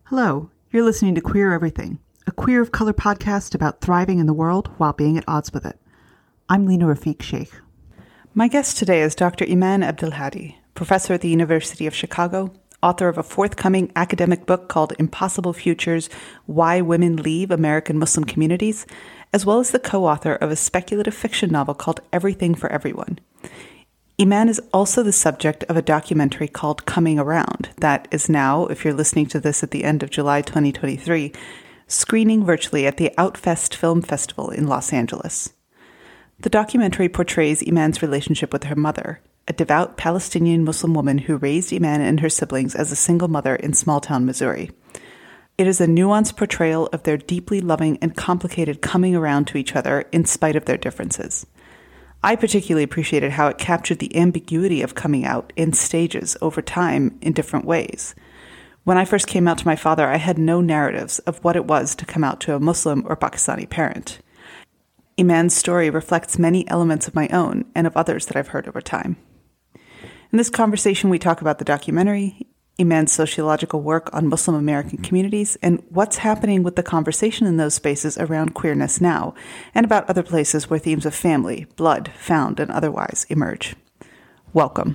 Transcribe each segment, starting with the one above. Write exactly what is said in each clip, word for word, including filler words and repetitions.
Hello, you're listening to Queer Everything, a queer of color podcast about thriving in the world while being at odds with it. I'm Lena Rafiq Sheikh. My guest today is Doctor Iman Abdelhadi, professor at the University of Chicago, author of a forthcoming academic book called Impossible Futures: Why Women Leave American Muslim Communities, as well as the co-author of a speculative fiction novel called Everything for Everyone. Iman is also the subject of a documentary called Coming Around that is now, if you're listening to this at the end of July twenty twenty-three, screening virtually at the Outfest Film Festival in Los Angeles. The documentary portrays Iman's relationship with her mother, a devout Palestinian Muslim woman who raised Iman and her siblings as a single mother in small-town Missouri. It is a nuanced portrayal of their deeply loving and complicated coming around to each other in spite of their differences. I particularly appreciated how it captured the ambiguity of coming out in stages over time in different ways. When I first came out to my father, I had no narratives of what it was to come out to a Muslim or Pakistani parent. Iman's story reflects many elements of my own and of others that I've heard over time. In this conversation, we talk about the documentary, Iman's sociological work on Muslim American communities, and what's happening with the conversation in those spaces around queerness now, and about other places where themes of family, blood, found, and otherwise emerge. Welcome.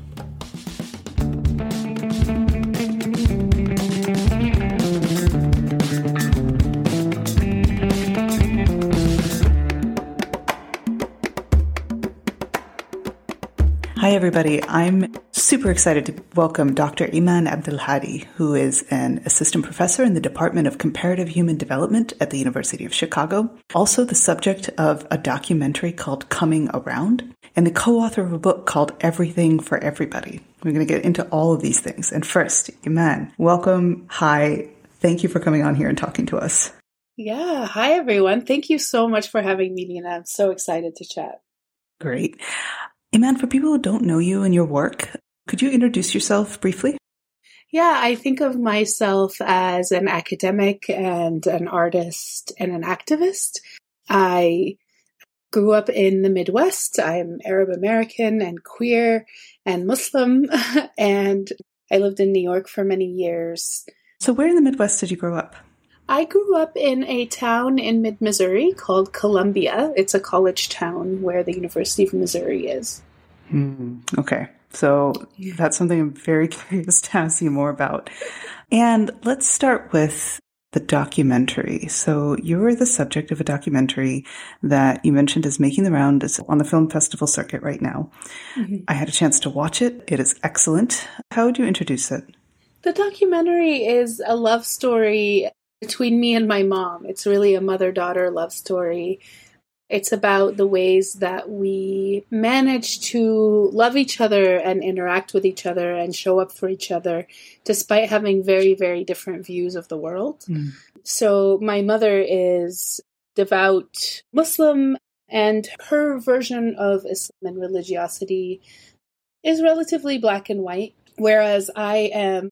Hi, everybody. I'm super excited to welcome Doctor Iman Abdelhadi, who is an assistant professor in the Department of Comparative Human Development at the University of Chicago, also the subject of a documentary called Coming Around, and the co-author of a book called Everything for Everybody. We're going to get into all of these things. And first, Iman, welcome. Hi. Thank you for coming on here and talking to us. Yeah. Hi, everyone. Thank you so much for having me, Lena. I'm so excited to chat. Great. Iman, for people who don't know you and your work, could you introduce yourself briefly? Yeah, I think of myself as an academic and an artist and an activist. I grew up in the Midwest. I'm Arab American and queer and Muslim, and I lived in New York for many years. So where in the Midwest did you grow up? I grew up in a town in mid-Missouri called Columbia. It's a college town where the University of Missouri is. Hmm. Okay. So that's something I'm very curious to ask you more about. And let's start with the documentary. So you're the subject of a documentary that you mentioned is making the round. It's on the film festival circuit right now. Mm-hmm. I had a chance to watch it. It is excellent. How would you introduce it? The documentary is a love story between me and my mom. It's really a mother-daughter love story. It's about the ways that we manage to love each other and interact with each other and show up for each other, despite having very, very different views of the world. Mm. So my mother is devout Muslim, and her version of Islam and religiosity is relatively black and white, whereas I am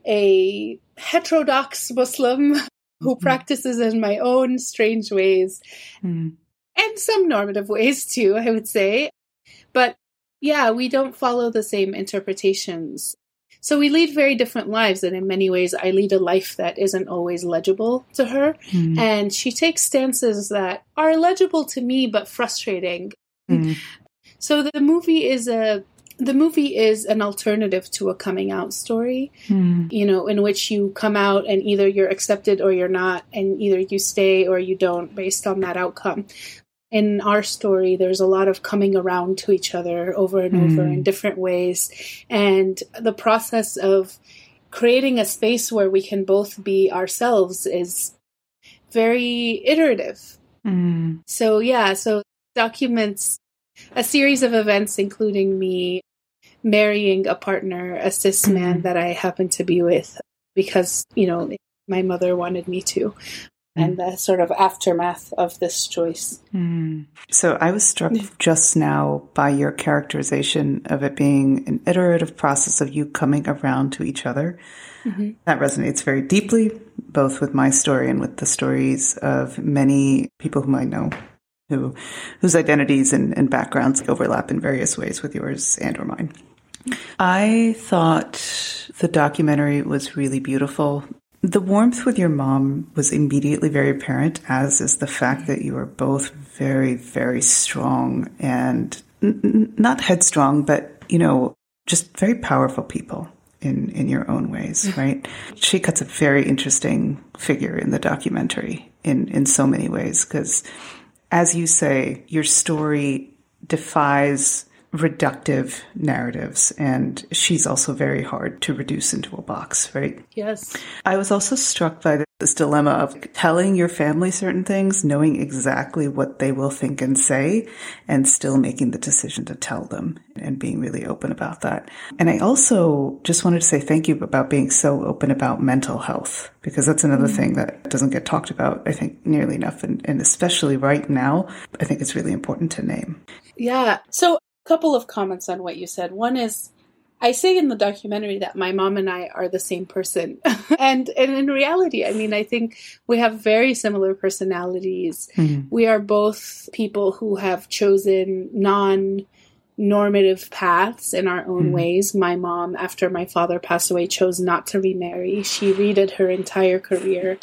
a heterodox Muslim who mm-hmm. practices in my own strange ways mm. and some normative ways too, I would say. But yeah, we don't follow the same interpretations. So we lead very different lives, and in many ways I lead a life that isn't always legible to her. Mm. And she takes stances that are legible to me but frustrating. Mm. So the movie is a The movie is an alternative to a coming out story, mm. you know, in which you come out and either you're accepted or you're not, and either you stay or you don't based on that outcome. In our story, there's a lot of coming around to each other over and mm. over in different ways. And the process of creating a space where we can both be ourselves is very iterative. Mm. So, yeah, so documents a series of events, including me marrying a partner, a cis man mm-hmm. that I happened to be with because, you know, my mother wanted me to, mm-hmm. and the sort of aftermath of this choice. Mm. So I was struck just now by your characterization of it being an iterative process of you coming around to each other. Mm-hmm. That resonates very deeply, both with my story and with the stories of many people whom I know. Who, whose identities and, and backgrounds overlap in various ways with yours and or mine. I thought the documentary was really beautiful. The warmth with your mom was immediately very apparent, as is the fact that you are both very, very strong and n- not headstrong, but, you know, just very powerful people in, in your own ways, right? She cuts a very interesting figure in the documentary in, in so many ways, because as you say, your story defies reductive narratives, and she's also very hard to reduce into a box, right? Yes. I was also struck by this dilemma of telling your family certain things, knowing exactly what they will think and say, and still making the decision to tell them and being really open about that. And I also just wanted to say thank you about being so open about mental health, because that's another mm-hmm. thing that doesn't get talked about, I think, nearly enough. And, and especially right now, I think it's really important to name. Yeah. So couple of comments on what you said. One is, I say in the documentary that my mom and I are the same person. and and in reality, I mean, I think we have very similar personalities. Mm-hmm. We are both people who have chosen non-normative paths in our own mm-hmm. ways. My mom, after my father passed away, chose not to remarry. She redid her entire career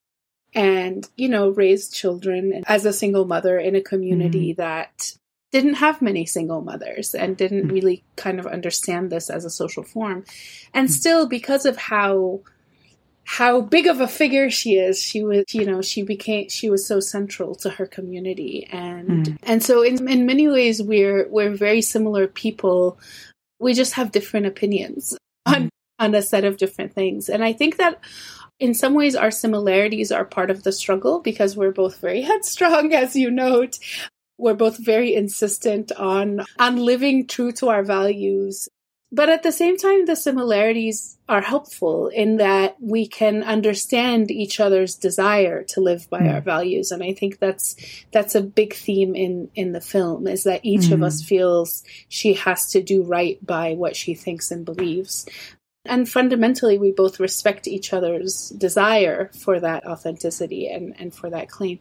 and, you know, raised children as a single mother in a community mm-hmm. that didn't have many single mothers and didn't really kind of understand this as a social form. And still, because of how how big of a figure she is, she was, you know, she became, she was so central to her community. And mm. and so in, in many ways, we're we're very similar people. We just have different opinions mm. on, on a set of different things. And I think that in some ways, our similarities are part of the struggle, because we're both very headstrong, as you note. We're both very insistent on, on living true to our values. But at the same time, the similarities are helpful in that we can understand each other's desire to live by mm. our values. And I think that's that's a big theme in, in the film, is that each mm. of us feels she has to do right by what she thinks and believes. And fundamentally, we both respect each other's desire for that authenticity and, and for that claim.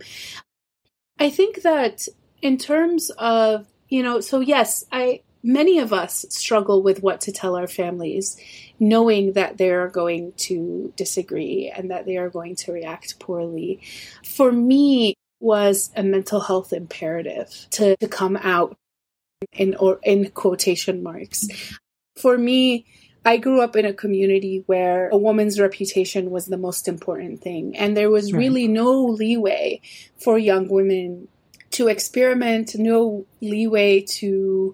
I think that in terms of, you know, so yes, I many of us struggle with what to tell our families, knowing that they are going to disagree and that they are going to react poorly. For me, was a mental health imperative to, to come out in or in quotation marks. For me, I grew up in a community where a woman's reputation was the most important thing, and there was really right. no leeway for young women to experiment, no leeway to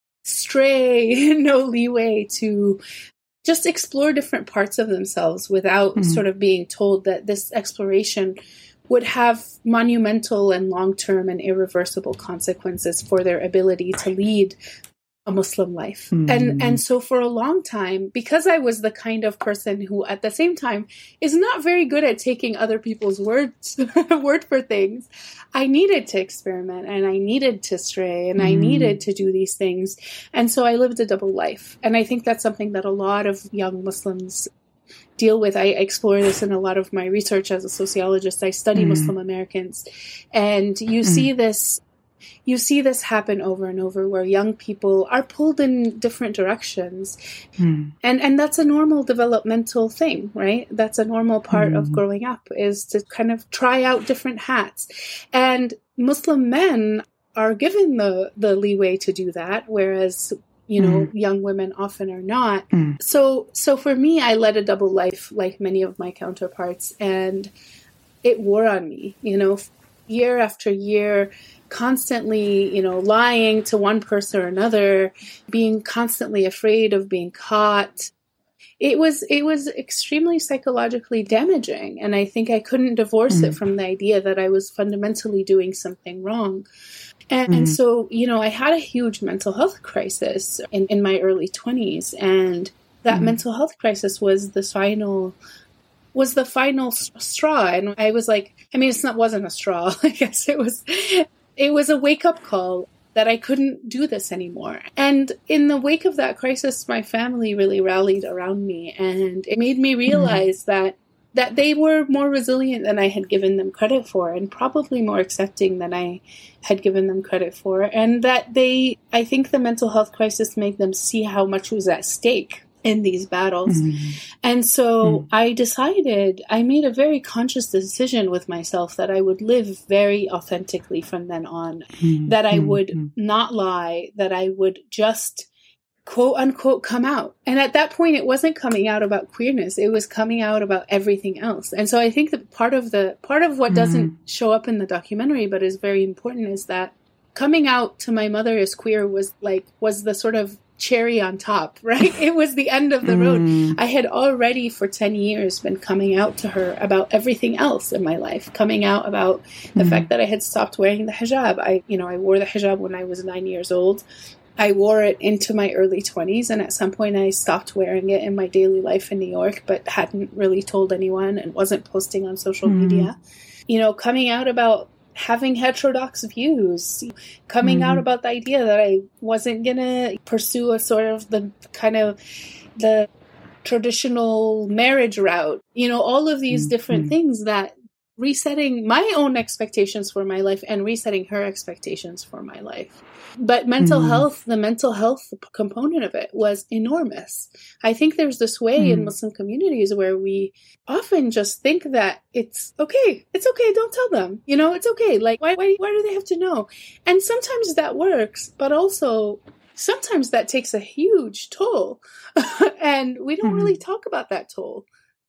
stray, no leeway to just explore different parts of themselves without mm-hmm. sort of being told that this exploration would have monumental and long-term and irreversible consequences for their ability to lead a Muslim life. Mm. And and so for a long time, because I was the kind of person who at the same time is not very good at taking other people's words, word for things, I needed to experiment and I needed to stray and mm. I needed to do these things. And so I lived a double life. And I think that's something that a lot of young Muslims deal with. I explore this in a lot of my research as a sociologist. I study mm. Muslim Americans. And you mm. see this You see this happen over and over, where young people are pulled in different directions. Mm. And and that's a normal developmental thing, right? That's a normal part mm. of growing up, is to kind of try out different hats. And Muslim men are given the, the leeway to do that, whereas, you know, mm. young women often are not. Mm. So so for me, I led a double life like many of my counterparts, and it wore on me, you know, year after year, constantly, you know, lying to one person or another, being constantly afraid of being caught. It was it was extremely psychologically damaging. And I think I couldn't divorce mm. it from the idea that I was fundamentally doing something wrong. And, mm. and so, you know, I had a huge mental health crisis in, in my early twenties. And that mm. mental health crisis was the final was the final straw. And I was like, I mean, it's not wasn't a straw. I guess it was It was a wake-up call that I couldn't do this anymore. And in the wake of that crisis, my family really rallied around me, and it made me realize mm-hmm. that that they were more resilient than I had given them credit for, and probably more accepting than I had given them credit for. And that they, I think the mental health crisis made them see how much was at stake in these battles. Mm-hmm. And so mm-hmm. I decided, I made a very conscious decision with myself that I would live very authentically from then on, mm-hmm. that I would mm-hmm. not lie, that I would just quote unquote come out. And at that point, it wasn't coming out about queerness. It was coming out about everything else. And so I think that part of the, part of what mm-hmm. doesn't show up in the documentary, but is very important, is that coming out to my mother as queer was like, was the sort of cherry on top, right? It was the end of the mm. road. I had already for ten years been coming out to her about everything else in my life, coming out about the mm. fact that I had stopped wearing the hijab. I, you know, I wore the hijab when I was nine years old. I wore it into my early twenties, and at some point I stopped wearing it in my daily life in New York, but hadn't really told anyone and wasn't posting on social mm. media. You know, coming out about having heterodox views, coming mm-hmm. out about the idea that I wasn't going to pursue a sort of the kind of the traditional marriage route, you know, all of these mm-hmm. different things, that resetting my own expectations for my life and resetting her expectations for my life. But mental mm. health, the mental health component of it was enormous. I think there's this way mm. in Muslim communities where we often just think that it's okay. It's okay. Don't tell them. You know, it's okay. Like, why, why, why do they have to know? And sometimes that works, but also sometimes that takes a huge toll. And we don't mm. really talk about that toll.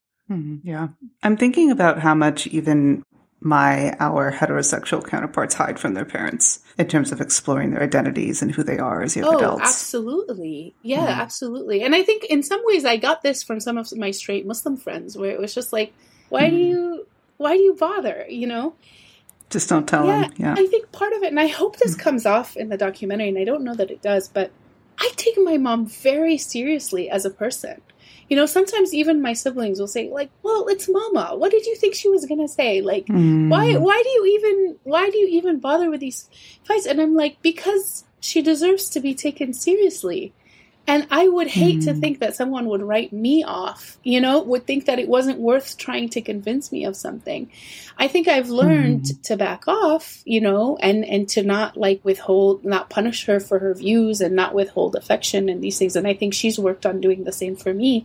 Mm, yeah. I'm thinking about how much even my, our heterosexual counterparts hide from their parents in terms of exploring their identities and who they are as young oh, adults. Absolutely. Yeah, mm. absolutely. And I think in some ways I got this from some of my straight Muslim friends, where it was just like, why mm. do you, why do you bother? You know? Just don't tell yeah, them. Yeah. I think part of it, and I hope this mm. comes off in the documentary, and I don't know that it does, but I take my mom very seriously as a person. You know, sometimes even my siblings will say, like, well, it's Mama. What did you think she was going to say? Like, mm. why why do you even why do you even bother with these fights? And I'm like, because she deserves to be taken seriously. And I would hate mm. to think that someone would write me off, you know, would think that it wasn't worth trying to convince me of something. I think I've learned mm. to back off, you know, and, and to not like withhold, not punish her for her views and not withhold affection and these things. And I think she's worked on doing the same for me.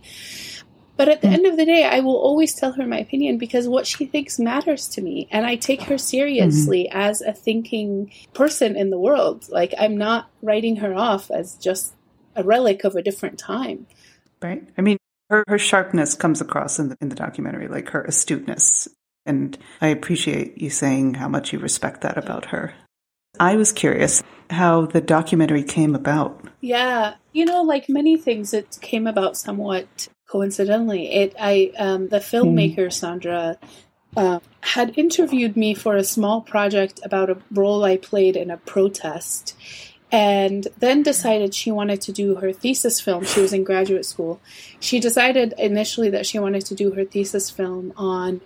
But at the mm. end of the day, I will always tell her my opinion because what she thinks matters to me. And I take her seriously mm-hmm. as a thinking person in the world. Like, I'm not writing her off as just a relic of a different time. Right. I mean, her, her sharpness comes across in the, in the documentary, like her astuteness. And I appreciate you saying how much you respect that about her. I was curious how the documentary came about. Yeah. You know, like many things, it came about somewhat coincidentally. It, I, um, the filmmaker, mm. Sandra, uh, had interviewed me for a small project about a role I played in a protest. And then decided she wanted to do her thesis film. She was in graduate school. She decided initially that she wanted to do her thesis film on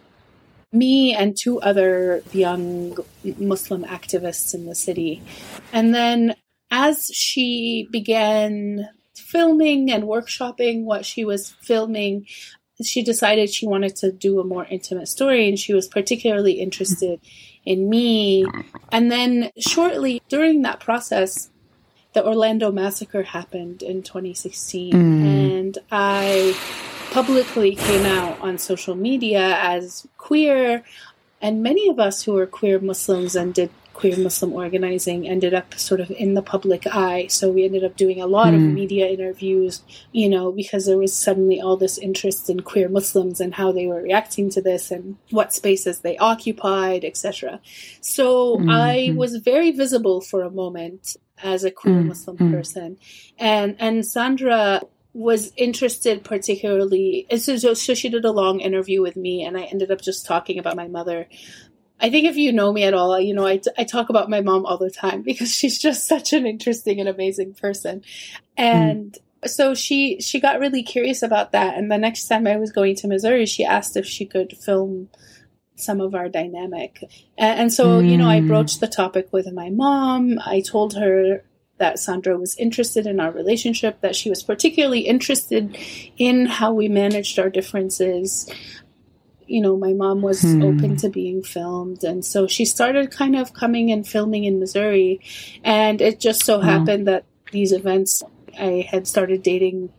me and two other young Muslim activists in the city. And then as she began filming and workshopping what she was filming, she decided she wanted to do a more intimate story, and she was particularly interested in me. And then shortly during that process, the Orlando massacre happened in twenty sixteen, mm. and I publicly came out on social media as queer, and many of us who were queer Muslims and did queer Muslim organizing ended up sort of in the public eye. So we ended up doing a lot mm. of media interviews, you know, because there was suddenly all this interest in queer Muslims and how they were reacting to this and what spaces they occupied, et cetera. So mm-hmm. I was very visible for a moment as a queer mm-hmm. Muslim person. And, and Sandra was interested particularly, so, so she did a long interview with me, and I ended up just talking about my mother. I think if you know me at all, you know, I, I talk about my mom all the time because she's just such an interesting and amazing person. And mm. so she, she got really curious about that. And the next time I was going to Missouri, she asked if she could film some of our dynamic. And, and so, mm. you know, I broached the topic with my mom. I told her that Sandra was interested in our relationship, that she was particularly interested in how we managed our differences. You know, my mom was hmm. open to being filmed. And so she started kind of coming and filming in Missouri. And it just so oh. happened that these events, I had started dating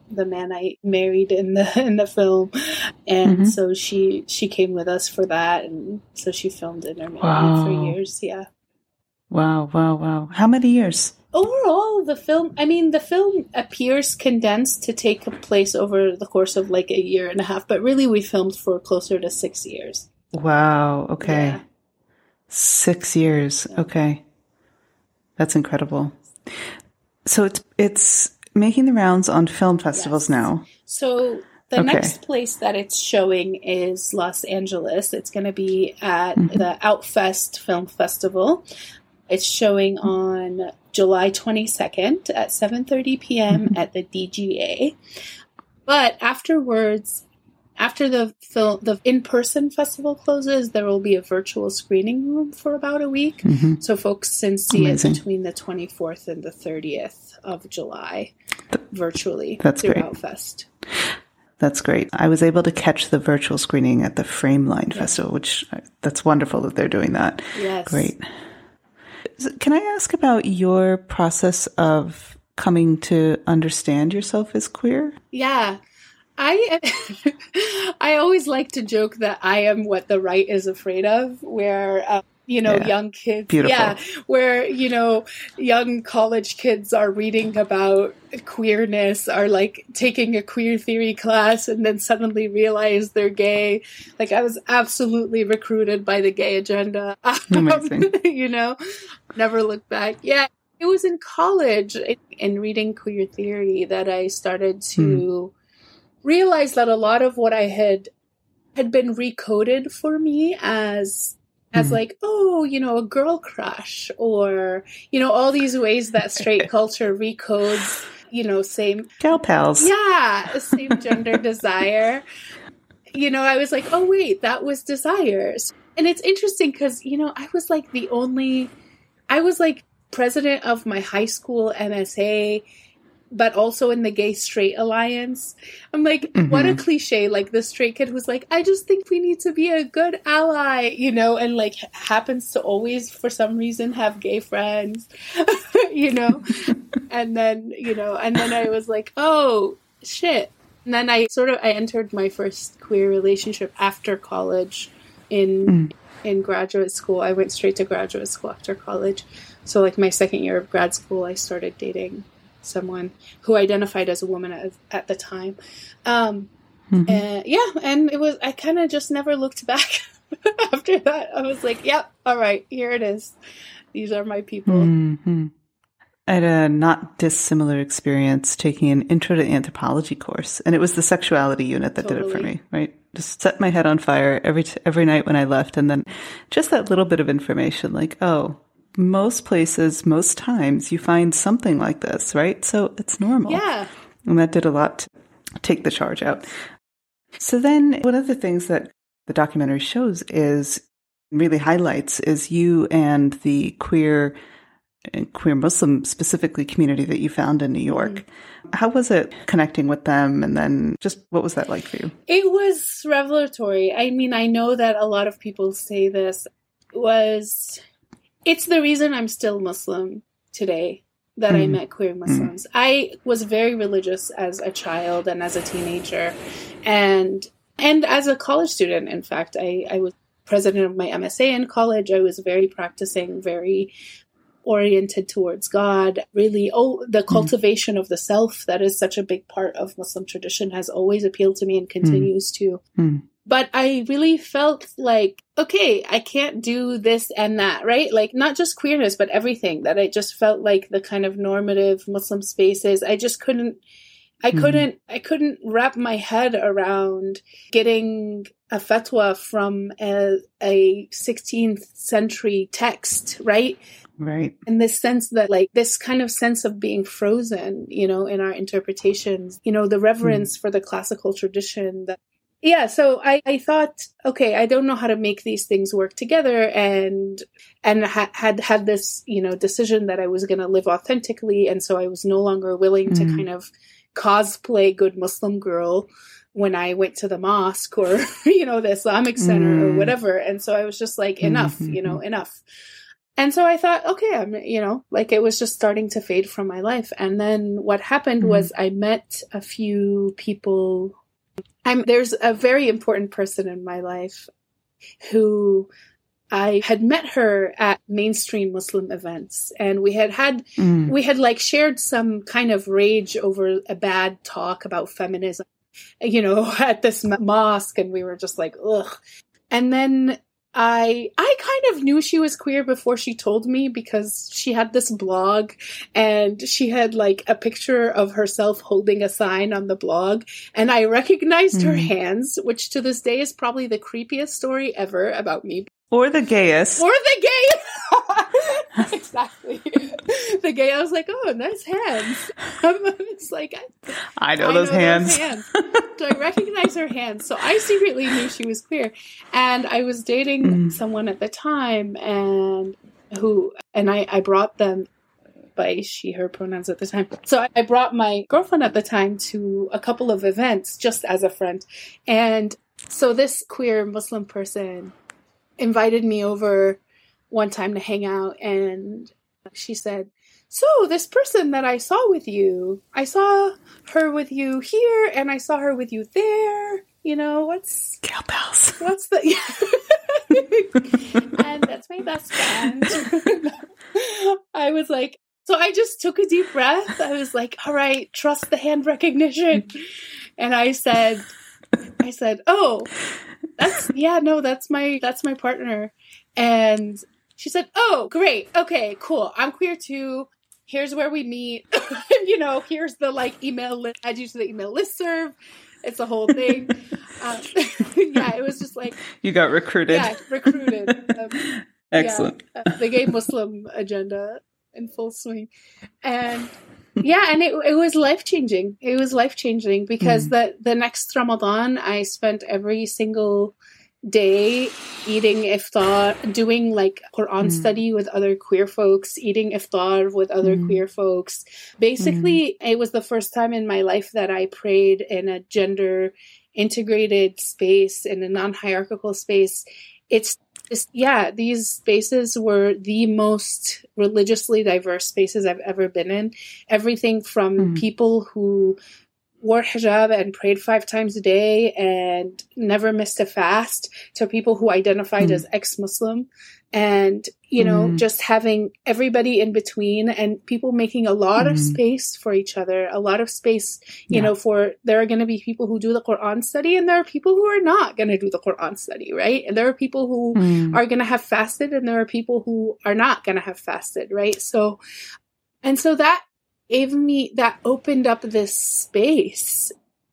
the man I married in the in the film, and Mm-hmm. so she she came with us for that, and so she filmed Intermarried Wow. for years. Yeah. Wow, wow, wow. How many years? Overall, the film, I mean, the film appears condensed to take place over the course of like a year and a half, but really we filmed for closer to six years. Wow, okay. Yeah. Six years. Yeah. Okay. That's incredible. So it's it's making the rounds on film festivals Yes. now. So the Okay. next place that it's showing is Los Angeles. It's going to be at Mhm. the Outfest Film Festival. It's showing on July twenty-second at seven thirty p.m. Mhm. at the D G A. But afterwards, after the film, the in-person festival closes, there will be a virtual screening room for about a week. Mhm. So folks can see Amazing. it between the twenty-fourth and the thirtieth of July virtually That's through great. Outfest. That's great. I was able to catch the virtual screening at the Frameline Yeah. Festival, which that's wonderful that they're doing that. Yes. Great. Can I ask about your process of coming to understand yourself as queer? Yeah. I I always like to joke that I am what the right is afraid of, where um, you know, Yeah. young kids, Beautiful. yeah, where you know, young college kids are reading about queerness, are like taking a queer theory class, and then suddenly realize they're gay. Like I was absolutely recruited by the gay agenda. Amazing. You know, never looked back. Yeah. It was in college in reading queer theory that I started to realize that a lot of what I had had been recoded for me as as Mm. like, oh, you know, a girl crush, or, you know, all these ways that straight culture recodes, you know, same Gal pals. yeah, same gender desire. You know, I was like, oh wait, that was desires. And it's interesting because, you know, I was like the only I was like president of my high school M S A, but also in the Gay Straight Alliance. I'm like, Mhm. what a cliche. Like the straight kid was like, I just think we need to be a good ally, you know, and like happens to always, for some reason, have gay friends, you know? And then, you know, and then I was like, oh, shit. And then I sort of, I entered my first queer relationship after college in, Mm. in graduate school. I went straight to graduate school after college. So like my second year of grad school, I started dating someone who identified as a woman at, at the time. Um, Mhm. and yeah, and it was, I kind of just never looked back after that. I was like, yep, all right, here it is. These are my people. Mhm. I had a not dissimilar experience taking an intro to anthropology course, and it was the sexuality unit that did it for Totally. me, right? Just set my head on fire every t- every night when I left, and then just that little bit of information, like, oh, most places, most times, you find something like this, right? So it's normal. Yeah. And that did a lot to take the charge out. So then one of the things that the documentary shows is, really highlights, is you and the queer and queer Muslim specifically community that you found in New York. Mm-hmm. How was it connecting with them? And then just what was that like for you? It was revelatory. I mean, I know that a lot of people say this. It was, it's the reason I'm still Muslim today, that mm. I met queer Muslims. Mm. I was very religious as a child and as a teenager. And and as a college student, in fact, I, I was president of my M S A in college. I was very practicing, very oriented towards God, really, oh, the cultivation mm. of the self that is such a big part of Muslim tradition has always appealed to me and continues mm. to. Mm. But I really felt like, okay, I can't do this and that, right? Like not just queerness, but everything, that I just felt like the kind of normative Muslim spaces. I just couldn't, I mm. couldn't, I couldn't wrap my head around getting a fatwa from a, a sixteenth century text, right? Right. In this sense that like this kind of sense of being frozen, you know, in our interpretations, you know, the reverence mm. for the classical tradition that, yeah. So I, I thought, okay, I don't know how to make these things work together, and, and ha- had had this, you know, decision that I was going to live authentically. And so I was no longer willing mm. to kind of cosplay good Muslim girl when I went to the mosque or, you know, the Islamic center mm. or whatever. And so I was just like, enough, mm-hmm. you know, enough. And so I thought, okay, I'm, you know, like it was just starting to fade from my life. And then what happened mm-hmm. was I met a few people. I'm, there's a very important person in my life who I had met her at mainstream Muslim events, and we had had, mm. we had like shared some kind of rage over a bad talk about feminism, you know, at this mosque. And we were just like, ugh. And then I, I kind of knew she was queer before she told me, because she had this blog and she had like a picture of herself holding a sign on the blog. And I recognized mm. her hands, which to this day is probably the creepiest story ever about me. Or the gayest. Or the gay. Exactly. The gay. I was like, oh, nice hands. It's like, I, I know, I those, know hands. those hands. So I recognize her hands. So I secretly knew she was queer. And I was dating mm. someone at the time, and who, and I, I brought them by she, her pronouns at the time. So I brought my girlfriend at the time to a couple of events just as a friend. And so this queer Muslim person invited me over one time to hang out, and she said, so this person that I saw with you, I saw her with you here, and I saw her with you there, you know, what's... Cowbells. What's the... And that's my best friend. I was like, so I just took a deep breath. I was like, all right, trust the hand recognition. And I said, I said, oh... That's, yeah, no, that's my, that's my partner. And she said, oh, great. Okay, cool. I'm queer too. Here's where we meet. You know, here's the like email list. Add you to the email listserv. It's the whole thing. um, yeah, it was just like. You got recruited. Yeah, recruited. Um, Excellent. Yeah, uh, the gay Muslim agenda in full swing. And yeah, and it it was life-changing. It was life-changing because mm. the, the next Ramadan, I spent every single day eating iftar, doing like Quran mm. study with other queer folks, eating iftar with other mm. queer folks. Basically, mm. it was the first time in my life that I prayed in a gender-integrated space, in a non-hierarchical space. It's Just, yeah, these spaces were the most religiously diverse spaces I've ever been in. Everything from mm. people who wore hijab and prayed five times a day and never missed a fast, to people who identified mm. as ex-Muslim. And, you know, mm. just having everybody in between, and people making a lot mm. of space for each other, a lot of space, you yeah. know, for, there are going to be people who do the Quran study, and there are people who are not going to do the Quran study, right? And there are people who mm. are going to have fasted, and there are people who are not going to have fasted, right? So, and so that gave me, that opened up this space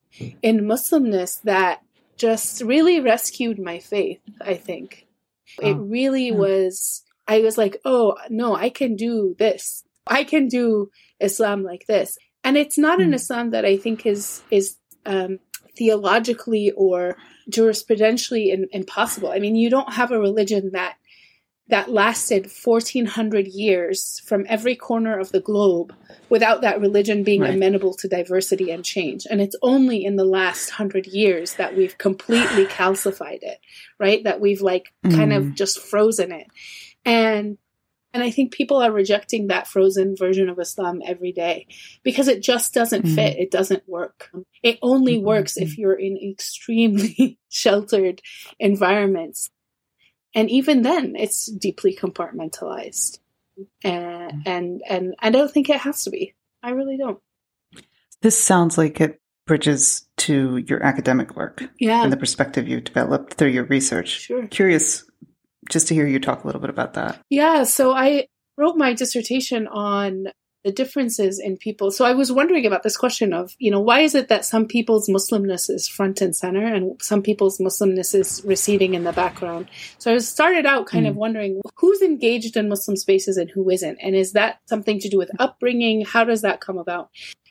in Muslimness that just really rescued my faith, I think. It really oh, yeah. was, I was like, oh, no, I can do this. I can do Islam like this. And it's not mm. an Islam that I think is is um, theologically or jurisprudentially in, impossible. I mean, you don't have a religion that that lasted fourteen hundred years from every corner of the globe without that religion being right. amenable to diversity and change. And it's only in the last hundred years that we've completely calcified it, right? That we've like mm. kind of just frozen it. And and I think people are rejecting that frozen version of Islam every day because it just doesn't mm. fit. It doesn't work. It only mm-hmm. works if you're in extremely sheltered environments. And even then, it's deeply compartmentalized. And, and and I don't think it has to be. I really don't. This sounds like it bridges to your academic work yeah. and the perspective you've developed through your research. Sure. Curious just to hear you talk a little bit about that. Yeah, so I wrote my dissertation on the differences in people. So I was wondering about this question of, you know, why is it that some people's Muslimness is front and center and some people's Muslimness is receding in the background? So I started out kind mm. of wondering who's engaged in Muslim spaces and who isn't. And is that something to do with upbringing? How does that come about?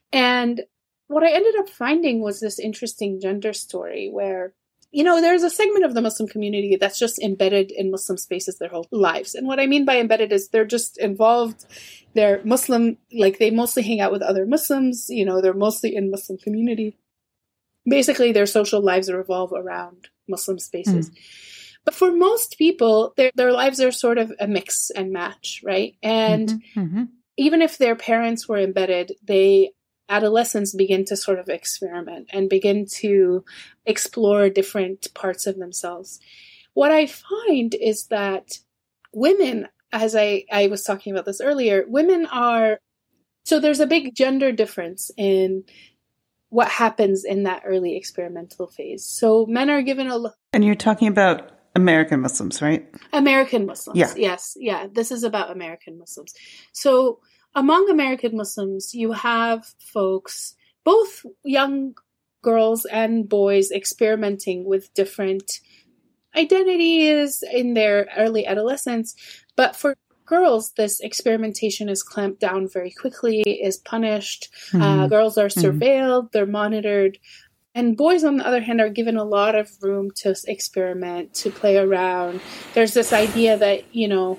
And what I ended up finding was this interesting gender story where, you know, there's a segment of the Muslim community that's just embedded in Muslim spaces their whole lives. And what I mean by embedded is they're just involved. They're Muslim, like they mostly hang out with other Muslims. You know, they're mostly in Muslim community. Basically, their social lives revolve around Muslim spaces. Mm. But for most people, their their lives are sort of a mix and match, right? And Mm-hmm, mm-hmm. even if their parents were embedded, they adolescents begin to sort of experiment and begin to explore different parts of themselves. What I find is that women, as I, I was talking about this earlier, women are, so there's a big gender difference in what happens in that early experimental phase. So men are given a... And you're talking about American Muslims, right? American Muslims, yeah. yes. Yeah, this is about American Muslims. So among American Muslims, you have folks, both young girls and boys, experimenting with different identities in their early adolescence. But for girls, this experimentation is clamped down very quickly, is punished. Mm-hmm. Uh, girls are surveilled, mm-hmm. they're monitored. And boys, on the other hand, are given a lot of room to experiment, to play around. There's this idea that, you know,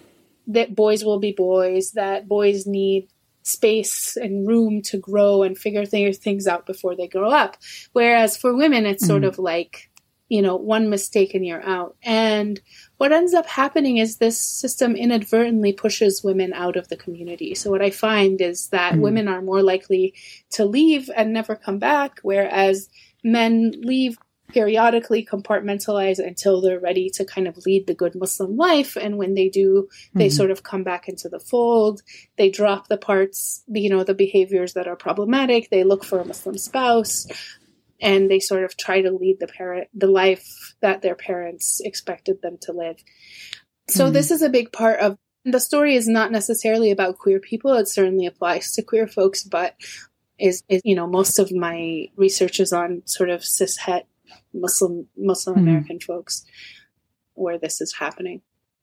that boys will be boys, that boys need space and room to grow and figure th- things out before they grow up. Whereas for women, it's mm-hmm. sort of like, you know, one mistake and you're out. And what ends up happening is this system inadvertently pushes women out of the community. So what I find is that mm. women are more likely to leave and never come back, whereas men leave periodically, compartmentalize until they're ready to kind of lead the good Muslim life. And when they do, they mm. sort of come back into the fold. They drop the parts, you know, the behaviors that are problematic. They look for a Muslim spouse. And they sort of try to lead the parent, the life that their parents expected them to live. So mm-hmm. this is a big part of the story. Is not necessarily about queer people. It certainly applies to queer folks, but is, is you know, most of my research is on sort of cishet Muslim Muslim mm-hmm. American folks where this is happening.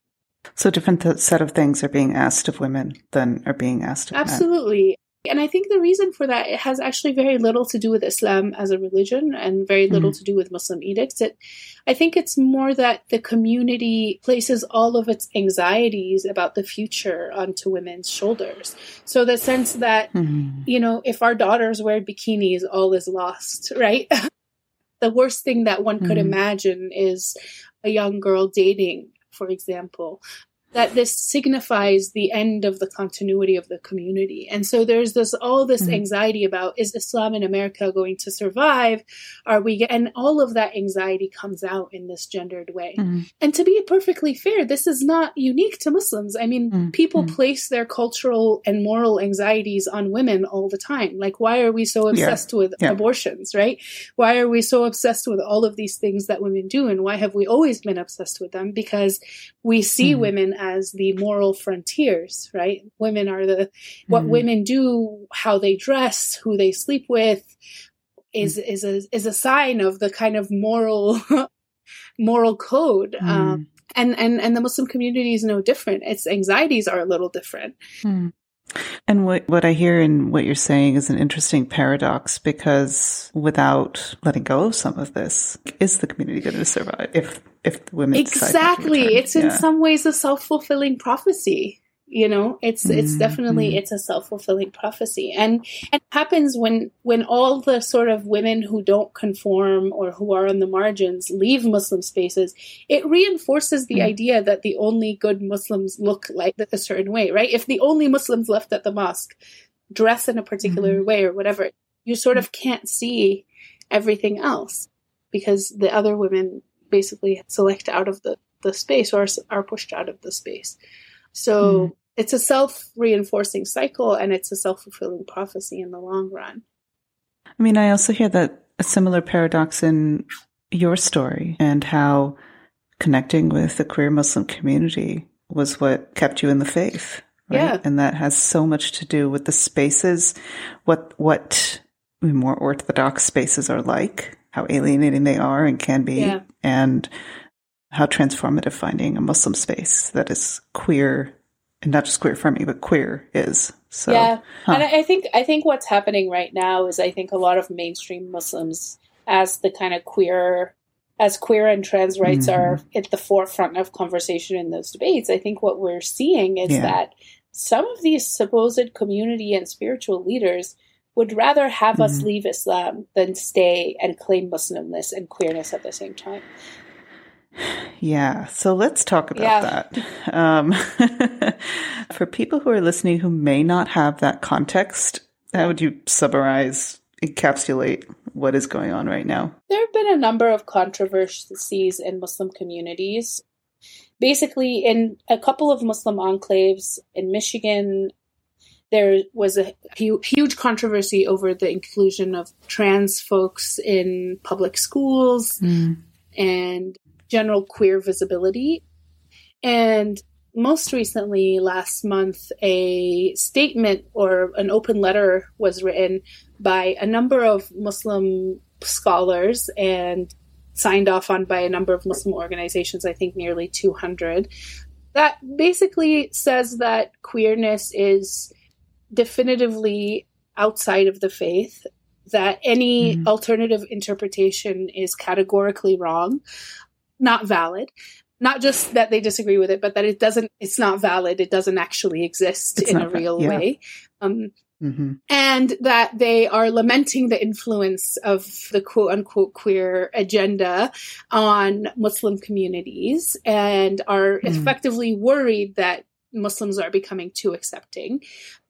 So different th- set of things are being asked of women than are being asked of Absolutely. men. And I think the reason for that, it has actually very little to do with Islam as a religion and very little mm-hmm. to do with Muslim edicts. It, I think it's more that the community places all of its anxieties about the future onto women's shoulders. So the sense that, mm-hmm. you know, if our daughters wear bikinis, all is lost, right? The worst thing that one mm-hmm. could imagine is a young girl dating, for example. That this signifies the end of the continuity of the community. And so there's this all this mm-hmm. anxiety about, is Islam in America going to survive? Are we, and all of that anxiety comes out in this gendered way. Mm-hmm. And to be perfectly fair, this is not unique to Muslims. I mean, mm-hmm. people place their cultural and moral anxieties on women all the time. Like, why are we so obsessed yeah. with yeah. abortions, right? Why are we so obsessed with all of these things that women do? And why have we always been obsessed with them? Because we see mm-hmm. women as the moral frontiers, right? Women are the, what mm-hmm. women do, how they dress, who they sleep with is, mm-hmm. is a, is a sign of the kind of moral, moral code. Mm-hmm. Um, and, and, and the Muslim community is no different. Its anxieties are a little different. Mm-hmm. And what, what I hear in what you're saying is an interesting paradox, because without letting go of some of this, is the community going to survive if if the women exactly? It's in yeah. some ways a self-fulfilling prophecy. You know, it's mm-hmm. it's definitely it's a self-fulfilling prophecy, and and it happens when when all the sort of women who don't conform or who are on the margins leave Muslim spaces. It reinforces the mm-hmm. idea that the only good Muslims look like a certain way, right? If the only Muslims left at the mosque dress in a particular mm-hmm. way or whatever, you sort of can't see everything else because the other women basically select out of the, the space or are pushed out of the space. So mm-hmm. it's a self-reinforcing cycle, and it's a self-fulfilling prophecy in the long run. I mean, I also hear that a similar paradox in your story, and how connecting with the queer Muslim community was what kept you in the faith, right? Yeah. And that has so much to do with the spaces, what what more orthodox spaces are like, how alienating they are and can be, yeah. and how transformative finding a Muslim space that is queer, and not just queer for me, but queer is. So, yeah, huh. and I think I think what's happening right now is I think a lot of mainstream Muslims, as the kind of queer, as queer and trans rights mm-hmm. are at the forefront of conversation in those debates, I think what we're seeing is yeah. that some of these supposed community and spiritual leaders would rather have mm-hmm. us leave Islam than stay and claim Muslimness and queerness at the same time. Yeah. So let's talk about Yeah. that. Um, for people who are listening who may not have that context, how would you summarize, encapsulate what is going on right now? There have been a number of controversies in Muslim communities. Basically, in a couple of Muslim enclaves in Michigan, there was a hu- huge controversy over the inclusion of trans folks in public schools mm. and general queer visibility. And most recently, last month, a statement or an open letter was written by a number of Muslim scholars and signed off on by a number of Muslim organizations, I think nearly two hundred, that basically says that queerness is definitively outside of the faith, that any mm-hmm. alternative interpretation is categorically wrong, not valid. Not just that they disagree with it, but that it doesn't, it's not valid. It doesn't actually exist it's in a real yeah. way. Um, mm-hmm. And that they are lamenting the influence of the quote unquote queer agenda on Muslim communities and are mm. effectively worried that Muslims are becoming too accepting.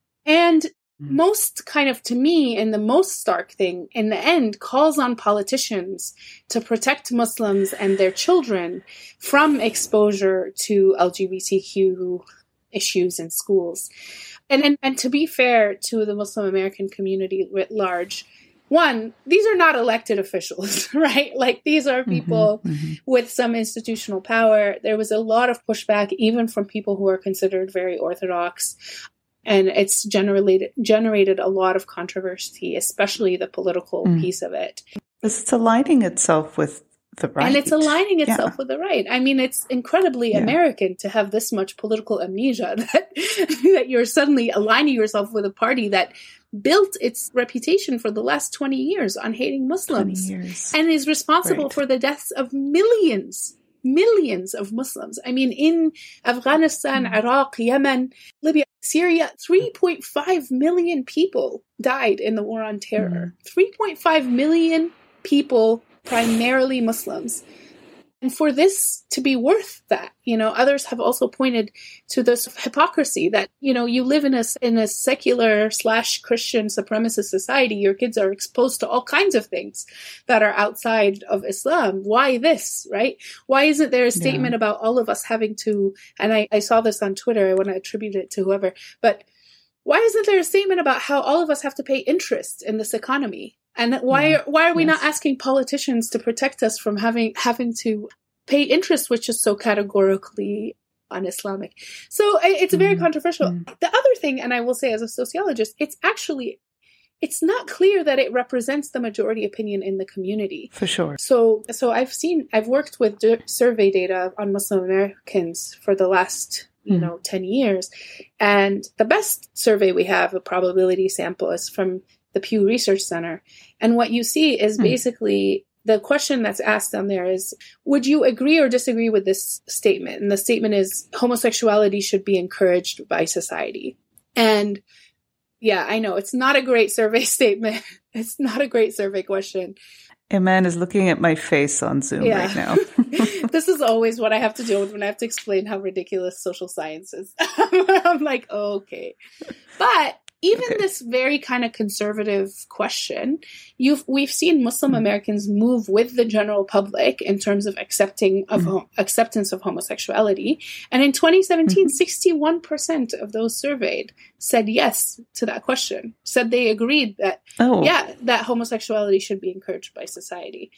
And most kind of, to me, and the most stark thing in the end, calls on politicians to protect Muslims and their children from exposure to L G B T Q issues in schools. And, and, and to be fair to the Muslim American community writ large, one, these are not elected officials, right? Like these are people mm-hmm, mm-hmm. with some institutional power. There was a lot of pushback, even from people who are considered very orthodox. And it's generated generated a lot of controversy, especially the political mm. piece of it. It's aligning itself with the right. And it's aligning itself yeah. with the right. I mean, it's incredibly yeah. American to have this much political amnesia that, that you're suddenly aligning yourself with a party that built its reputation for the last twenty years on hating Muslims and is responsible right. for the deaths of millions Millions of Muslims. I mean, in Afghanistan, mm. Iraq, Yemen, Libya, Syria, three point five million people died in the war on terror. Mm. three point five million people, primarily Muslims. And for this to be worth that, you know, others have also pointed to this hypocrisy that, you know, you live in a, in a secular slash Christian supremacist society. Your kids are exposed to all kinds of things that are outside of Islam. Why this, right? Why isn't there a statement yeah. about all of us having to, and I, I saw this on Twitter, I want to attribute it to whoever, but why isn't there a statement about how all of us have to pay interest in this economy? And why yeah. why are we yes. not asking politicians to protect us from having having to pay interest, which is so categorically un-Islamic? So it's very mm-hmm. controversial. Mm-hmm. The other thing, and I will say as a sociologist, it's actually, it's not clear that it represents the majority opinion in the community. For sure. So so I've seen, I've worked with d- survey data on Muslim Americans for the last you know, mm. ten years. And the best survey we have, a probability sample, is from the Pew Research Center. And what you see is mm. basically the question that's asked on there is, would you agree or disagree with this statement? And the statement is, homosexuality should be encouraged by society. And yeah, I know it's not a great survey statement. It's not a great survey question. Iman is looking at my face on Zoom yeah. right now. This is always what I have to deal with when I have to explain how ridiculous social science is. I'm like, oh, okay. But even okay. this very kind of conservative question, you've we've seen Muslim Americans move with the general public in terms of accepting of mm-hmm. acceptance of homosexuality. And in twenty seventeen, mm-hmm. sixty-one percent of those surveyed said yes to that question, said they agreed that, oh. yeah, that homosexuality should be encouraged by society.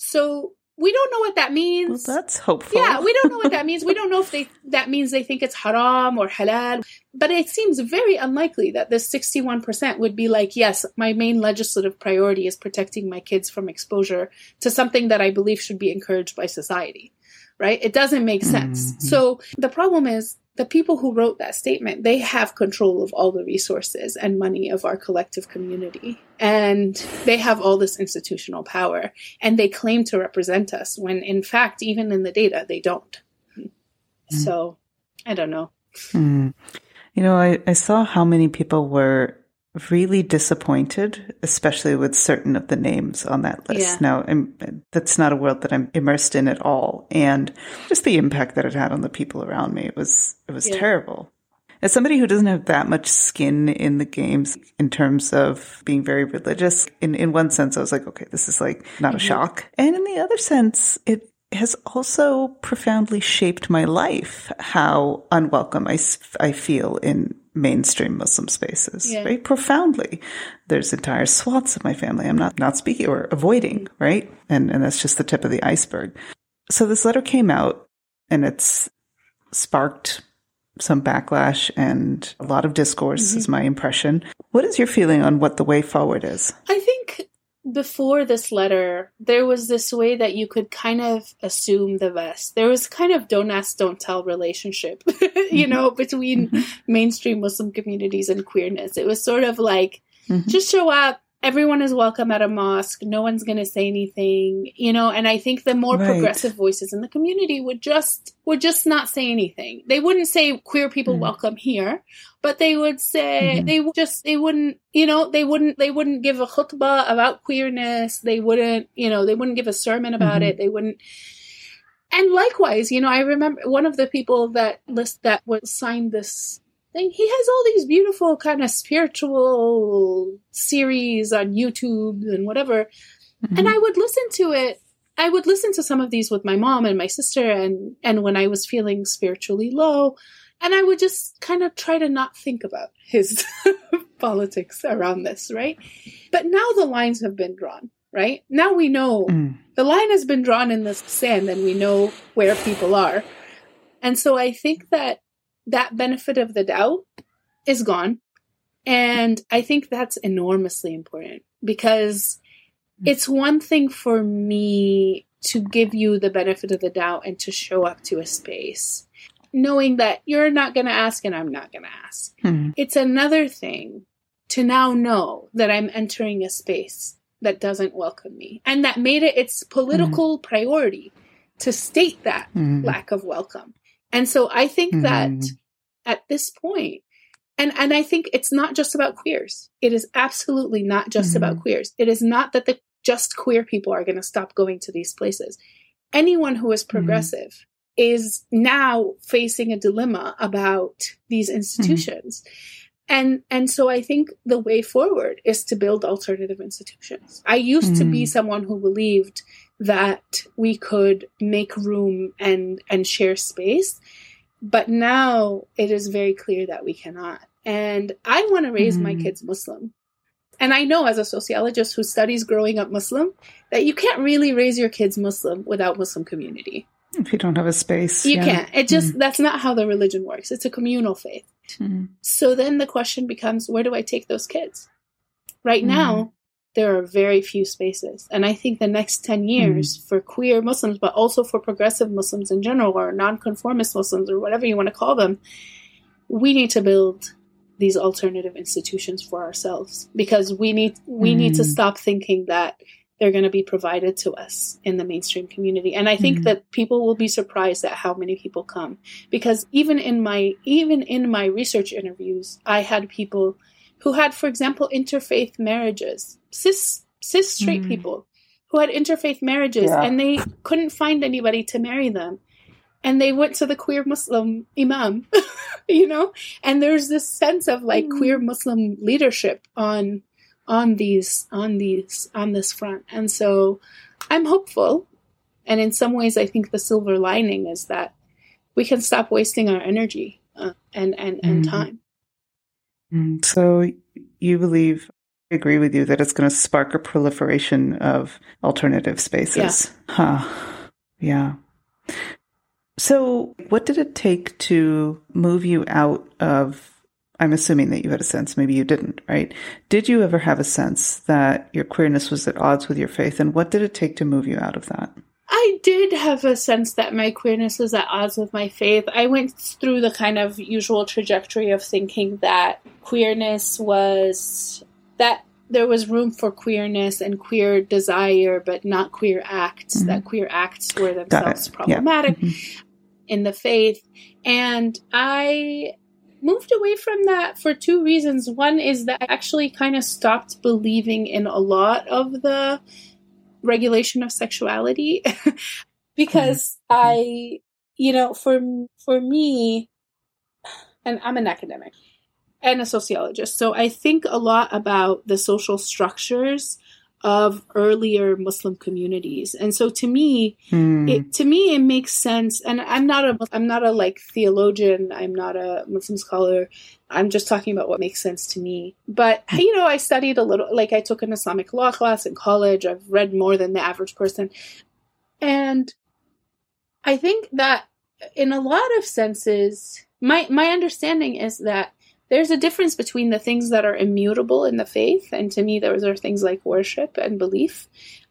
So we don't know what that means. Well, that's hopeful. Yeah, we don't know what that means. We don't know if they that means they think it's haram or halal. But it seems very unlikely that this sixty-one percent would be like, yes, my main legislative priority is protecting my kids from exposure to something that I believe should be encouraged by society, right? It doesn't make sense. Mm-hmm. So the problem is the people who wrote that statement, they have control of all the resources and money of our collective community. And they have all this institutional power. And they claim to represent us when, in fact, even in the data, they don't. Mm-hmm. So I don't know. Mm. You know, I, I saw how many people were really disappointed, especially with certain of the names on that list. Yeah. Now, I'm, that's not a world that I'm immersed in at all. And just the impact that it had on the people around me, it was, it was Yeah. terrible. As somebody who doesn't have that much skin in the games in terms of being very religious, in, in one sense, I was like, okay, this is like not a Mm-hmm. shock. And in the other sense, it has also profoundly shaped my life, how unwelcome I, s- I feel in mainstream Muslim spaces, Yeah. right? Profoundly. There's entire swaths of my family I'm not, not speaking or avoiding, right? And, and that's just the tip of the iceberg. So this letter came out and it's sparked some backlash and a lot of discourse Mm-hmm. is my impression. What is your feeling on what the way forward is? I think before this letter, there was this way that you could kind of assume the best. There was kind of don't ask, don't tell relationship, you know, between Mhm. mainstream Muslim communities and queerness. It was sort of like, Mhm. just show up. Everyone is welcome at a mosque. No one's going to say anything, you know, and I think the more Right. progressive voices in the community would just, would just not say anything. They wouldn't say queer people Mhm. welcome here, but they would say, Mhm. they would just, they wouldn't, you know, they wouldn't, they wouldn't give a khutbah about queerness. They wouldn't, you know, they wouldn't give a sermon about Mhm. it. They wouldn't. And likewise, you know, I remember one of the people that list that was signed this thing. He has all these beautiful kind of spiritual series on YouTube and whatever. Mhm. And I would listen to it. I would listen to some of these with my mom and my sister and, and when I was feeling spiritually low. And I would just kind of try to not think about his politics around this, right? But now the lines have been drawn, right? Now we know Mm. the line has been drawn in the sand and we know where people are. And so I think that that benefit of the doubt is gone. And I think that's enormously important because it's one thing for me to give you the benefit of the doubt and to show up to a space, knowing that you're not going to ask and I'm not going to ask. Mm. It's another thing to now know that I'm entering a space that doesn't welcome me and that made it its political mm. priority to state that mm. lack of welcome. And so I think mm. that at this point, and, and I think it's not just about queers. It is absolutely not just mm. about queers. It is not that the just queer people are going to stop going to these places. Anyone who is progressive mm. is now facing a dilemma about these institutions. Mm. And and so I think the way forward is to build alternative institutions. I used mm. to be someone who believed that we could make room and, and share space. But now it is very clear that we cannot. And I want to raise mm. my kids Muslim. And I know as a sociologist who studies growing up Muslim, that you can't really raise your kids Muslim without Muslim community. If you don't have a space. You yeah. can't. It just, mm. that's not how the religion works. It's a communal faith. Mm. So then the question becomes, where do I take those kids? Right mm. now, there are very few spaces. And I think the next ten years mm. for queer Muslims, but also for progressive Muslims in general, or nonconformist Muslims, or whatever you want to call them, we need to build these alternative institutions for ourselves because we need we mm. need to stop thinking that they're going to be provided to us in the mainstream community. And I think mm. that people will be surprised at how many people come because even in my even in my research interviews, I had people who had, for example, interfaith marriages, cis cis straight mm. people who had interfaith marriages yeah. and they couldn't find anybody to marry them. And they went to the queer Muslim imam, you know, and there's this sense of like mm. queer Muslim leadership on, on these, on these, on this front. And so I'm hopeful. And in some ways, I think the silver lining is that we can stop wasting our energy uh, and, and, and mm. time. Mm. So you believe, I agree with you that it's going to spark a proliferation of alternative spaces. Yeah. Huh. Yeah. So what did it take to move you out of, I'm assuming that you had a sense, maybe you didn't, right? Did you ever have a sense that your queerness was at odds with your faith? And what did it take to move you out of that? I did have a sense that my queerness was at odds with my faith. I went through the kind of usual trajectory of thinking that queerness was, that there was room for queerness and queer desire, but not queer acts, mm-hmm. that queer acts were themselves problematic. Yeah. Mm-hmm. in the faith. And I moved away from that for two reasons. One is that I actually kind of stopped believing in a lot of the regulation of sexuality because mm-hmm. I, you know, for for me, and I'm an academic and a sociologist, so I think a lot about the social structures of earlier Muslim communities. And so to me, mm. it, to me, it makes sense. And I'm not a, I'm not a like theologian. I'm not a Muslim scholar. I'm just talking about what makes sense to me. But, you know, I studied a little, like I took an Islamic law class in college. I've read more than the average person. And I think that in a lot of senses, my, my understanding is that there's a difference between the things that are immutable in the faith, and to me, those are things like worship and belief.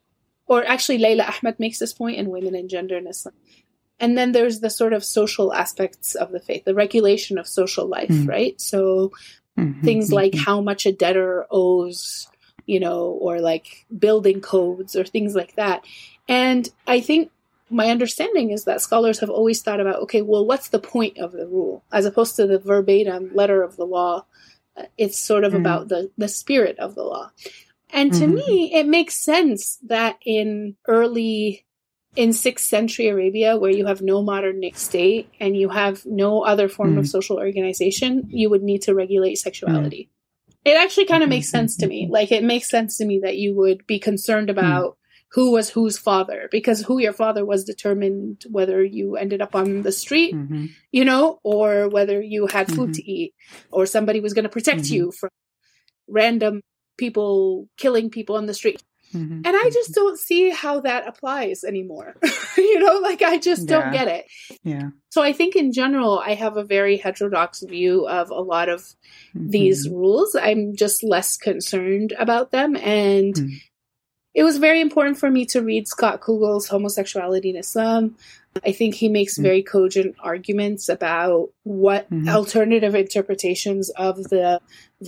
Or actually, Layla Ahmed makes this point in Women and Gender in Islam. And then there's the sort of social aspects of the faith, the regulation of social life, mm. right? So mm-hmm, things mm-hmm. like how much a debtor owes, you know, or like building codes or things like that. And I think my understanding is that scholars have always thought about, okay, well, what's the point of the rule? As opposed to the verbatim letter of the law, it's sort of mm. about the, the spirit of the law. And to mm-hmm. me, it makes sense that in early, in sixth century Arabia, where you have no modern state and you have no other form mm. of social organization, you would need to regulate sexuality. Mm. It actually kind of makes sense to me. Like, it makes sense to me that you would be concerned about mm. who was whose father, because who your father was determined whether you ended up on the street, mm-hmm. you know, or whether you had food mm-hmm. to eat, or somebody was going to protect mm-hmm. you from random people killing people on the street. Mm-hmm. And I just don't see how that applies anymore. you know, like I just yeah. don't get it. Yeah. So I think in general, I have a very heterodox view of a lot of mm-hmm. these rules. I'm just less concerned about them. And mm-hmm. it was very important for me to read Scott Kugel's Homosexuality in Islam. I think he makes mm-hmm. very cogent arguments about what mm-hmm. alternative interpretations of the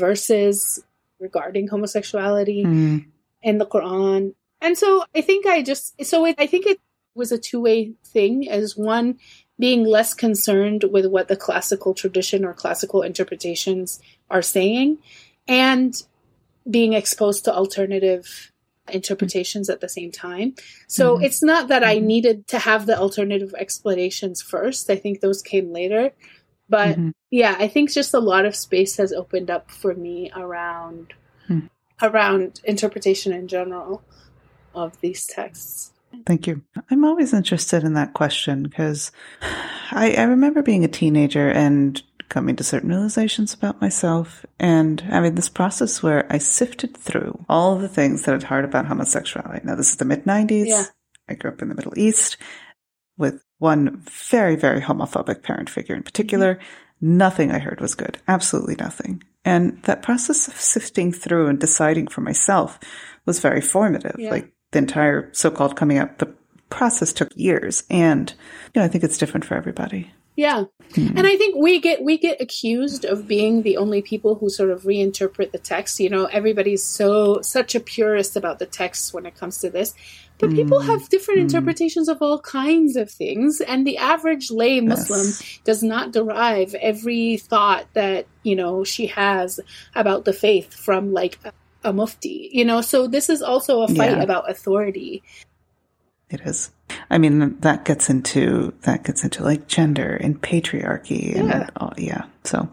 verses regarding homosexuality mm-hmm. in the Quran. And so I think I just, so it, I think it was a two-way thing, as one, being less concerned with what the classical tradition or classical interpretations are saying, and being exposed to alternative interpretations at the same time. So mm-hmm. it's not that I needed to have the alternative explanations first. I think those came later. But mm-hmm. yeah, I think just a lot of space has opened up for me around mm. around interpretation in general of these texts. Thank you. I'm always interested in that question because I, I remember being a teenager and coming to certain realizations about myself and having this process where I sifted through all the things that I'd heard about homosexuality. Now, this is the mid nineties. Yeah. I grew up in the Middle East with one very, very homophobic parent figure in particular. Mm-hmm. Nothing I heard was good. Absolutely nothing. And that process of sifting through and deciding for myself was very formative. Yeah. Like the entire so-called coming out, the process took years. And, you know, I think it's different for everybody. Yeah. Mm-hmm. And I think we get we get accused of being the only people who sort of reinterpret the text. You know, everybody's so such a purist about the text when it comes to this. But mm-hmm. people have different mm-hmm. interpretations of all kinds of things. And the average lay Muslim yes. does not derive every thought that, you know, she has about the faith from like a, a mufti, you know. So this is also a fight yeah. about authority. It is. I mean, that gets into, that gets into like gender and patriarchy and yeah. all, yeah. So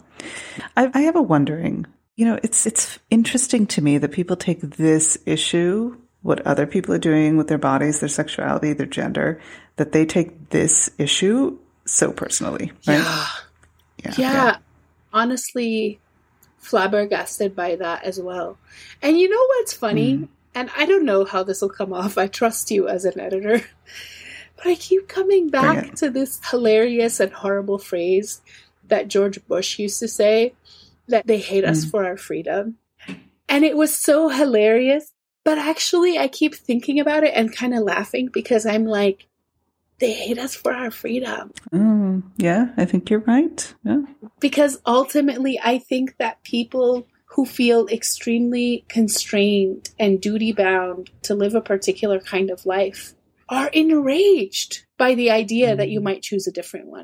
I, I have a wondering, you know, it's, it's interesting to me that people take this issue, what other people are doing with their bodies, their sexuality, their gender, that they take this issue so personally, right? Yeah. Yeah. yeah. yeah. Honestly, flabbergasted by that as well. And you know what's funny? Mm. And I don't know how this will come off. I trust you as an editor. But I keep coming back to this hilarious and horrible phrase that George Bush used to say, that they hate mm. us for our freedom. And it was so hilarious. But actually, I keep thinking about it and kind of laughing because I'm like, they hate us for our freedom. Mm, yeah, I think you're right. Yeah. Because ultimately, I think that people who feel extremely constrained and duty-bound to live a particular kind of life are enraged by the idea mm. that you might choose a different one.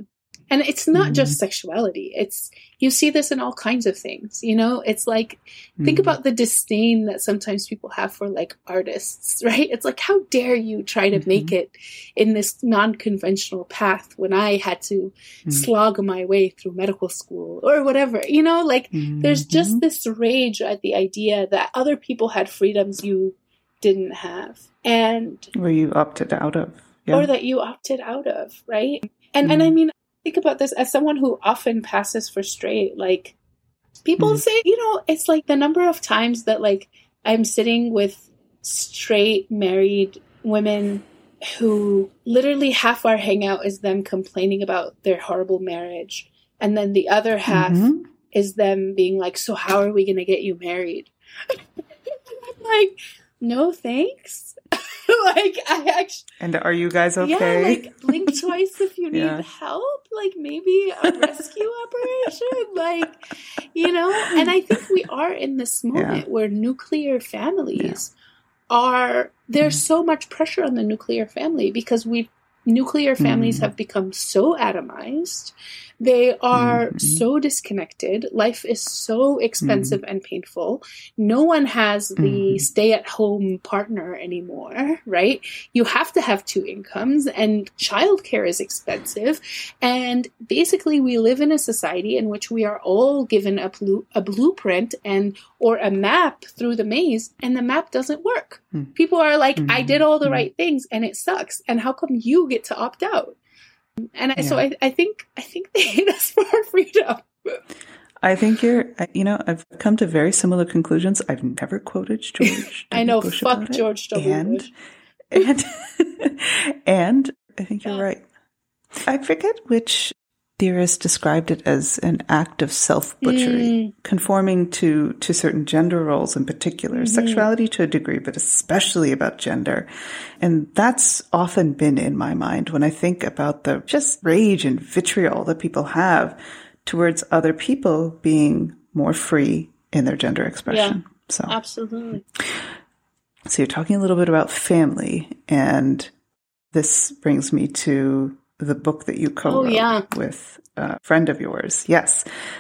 And it's not Mm-hmm. just sexuality. It's, you see this in all kinds of things, you know? It's like, Mm-hmm. think about the disdain that sometimes people have for like artists, right? It's like, how dare you try to Mm-hmm. make it in this non-conventional path when I had to Mm-hmm. slog my way through medical school or whatever, you know? Like, Mm-hmm. there's just this rage at the idea that other people had freedoms you didn't have. And, Where you opted out of. Yeah. or that you opted out of, right? And, Mm-hmm. and I mean, think about this as someone who often passes for straight. Like, people Mm-hmm. say, you know, it's like the number of times that like I'm sitting with straight married women who literally half our hangout is them complaining about their horrible marriage, and then the other half Mm-hmm. is them being like, so how are we going to get you married? I'm like, no thanks. Like, I actually, And are you guys okay? yeah, like, blink twice if you need Yeah. help. Like, maybe a rescue operation. Like, you know? And I think we are in this moment Yeah. where nuclear families are, there's so much pressure on the nuclear family because we, nuclear families Mm. have become so atomized. They are Mhm. so disconnected. Life is so expensive and painful. No one has the Mhm. stay-at-home partner anymore, right? You have to have two incomes, and childcare is expensive. And basically, we live in a society in which we are all given a, blu- a blueprint and or a map through the maze, and the map doesn't work. Mm. People are like, I Mhm. did all the Mm. right things, and it sucks. And how come you get to opt out? And I so Yeah. I, I think I think they hate us for our freedom. I think you're, I- you know, I've come to very similar conclusions. I've never quoted George I W. know, Bush fuck about it. George W. And, Bush. and, and I think you're Yeah. right. I forget which theorist described it as an act of self-butchery, Mm. conforming to, to certain gender roles in particular, Mhm. sexuality to a degree, but especially about gender. And that's often been in my mind when I think about the just rage and vitriol that people have towards other people being more free in their gender expression. So, Absolutely. so you're talking a little bit about family, and this brings me to the book that you co-wrote Oh, yeah. with a friend of yours. Yes.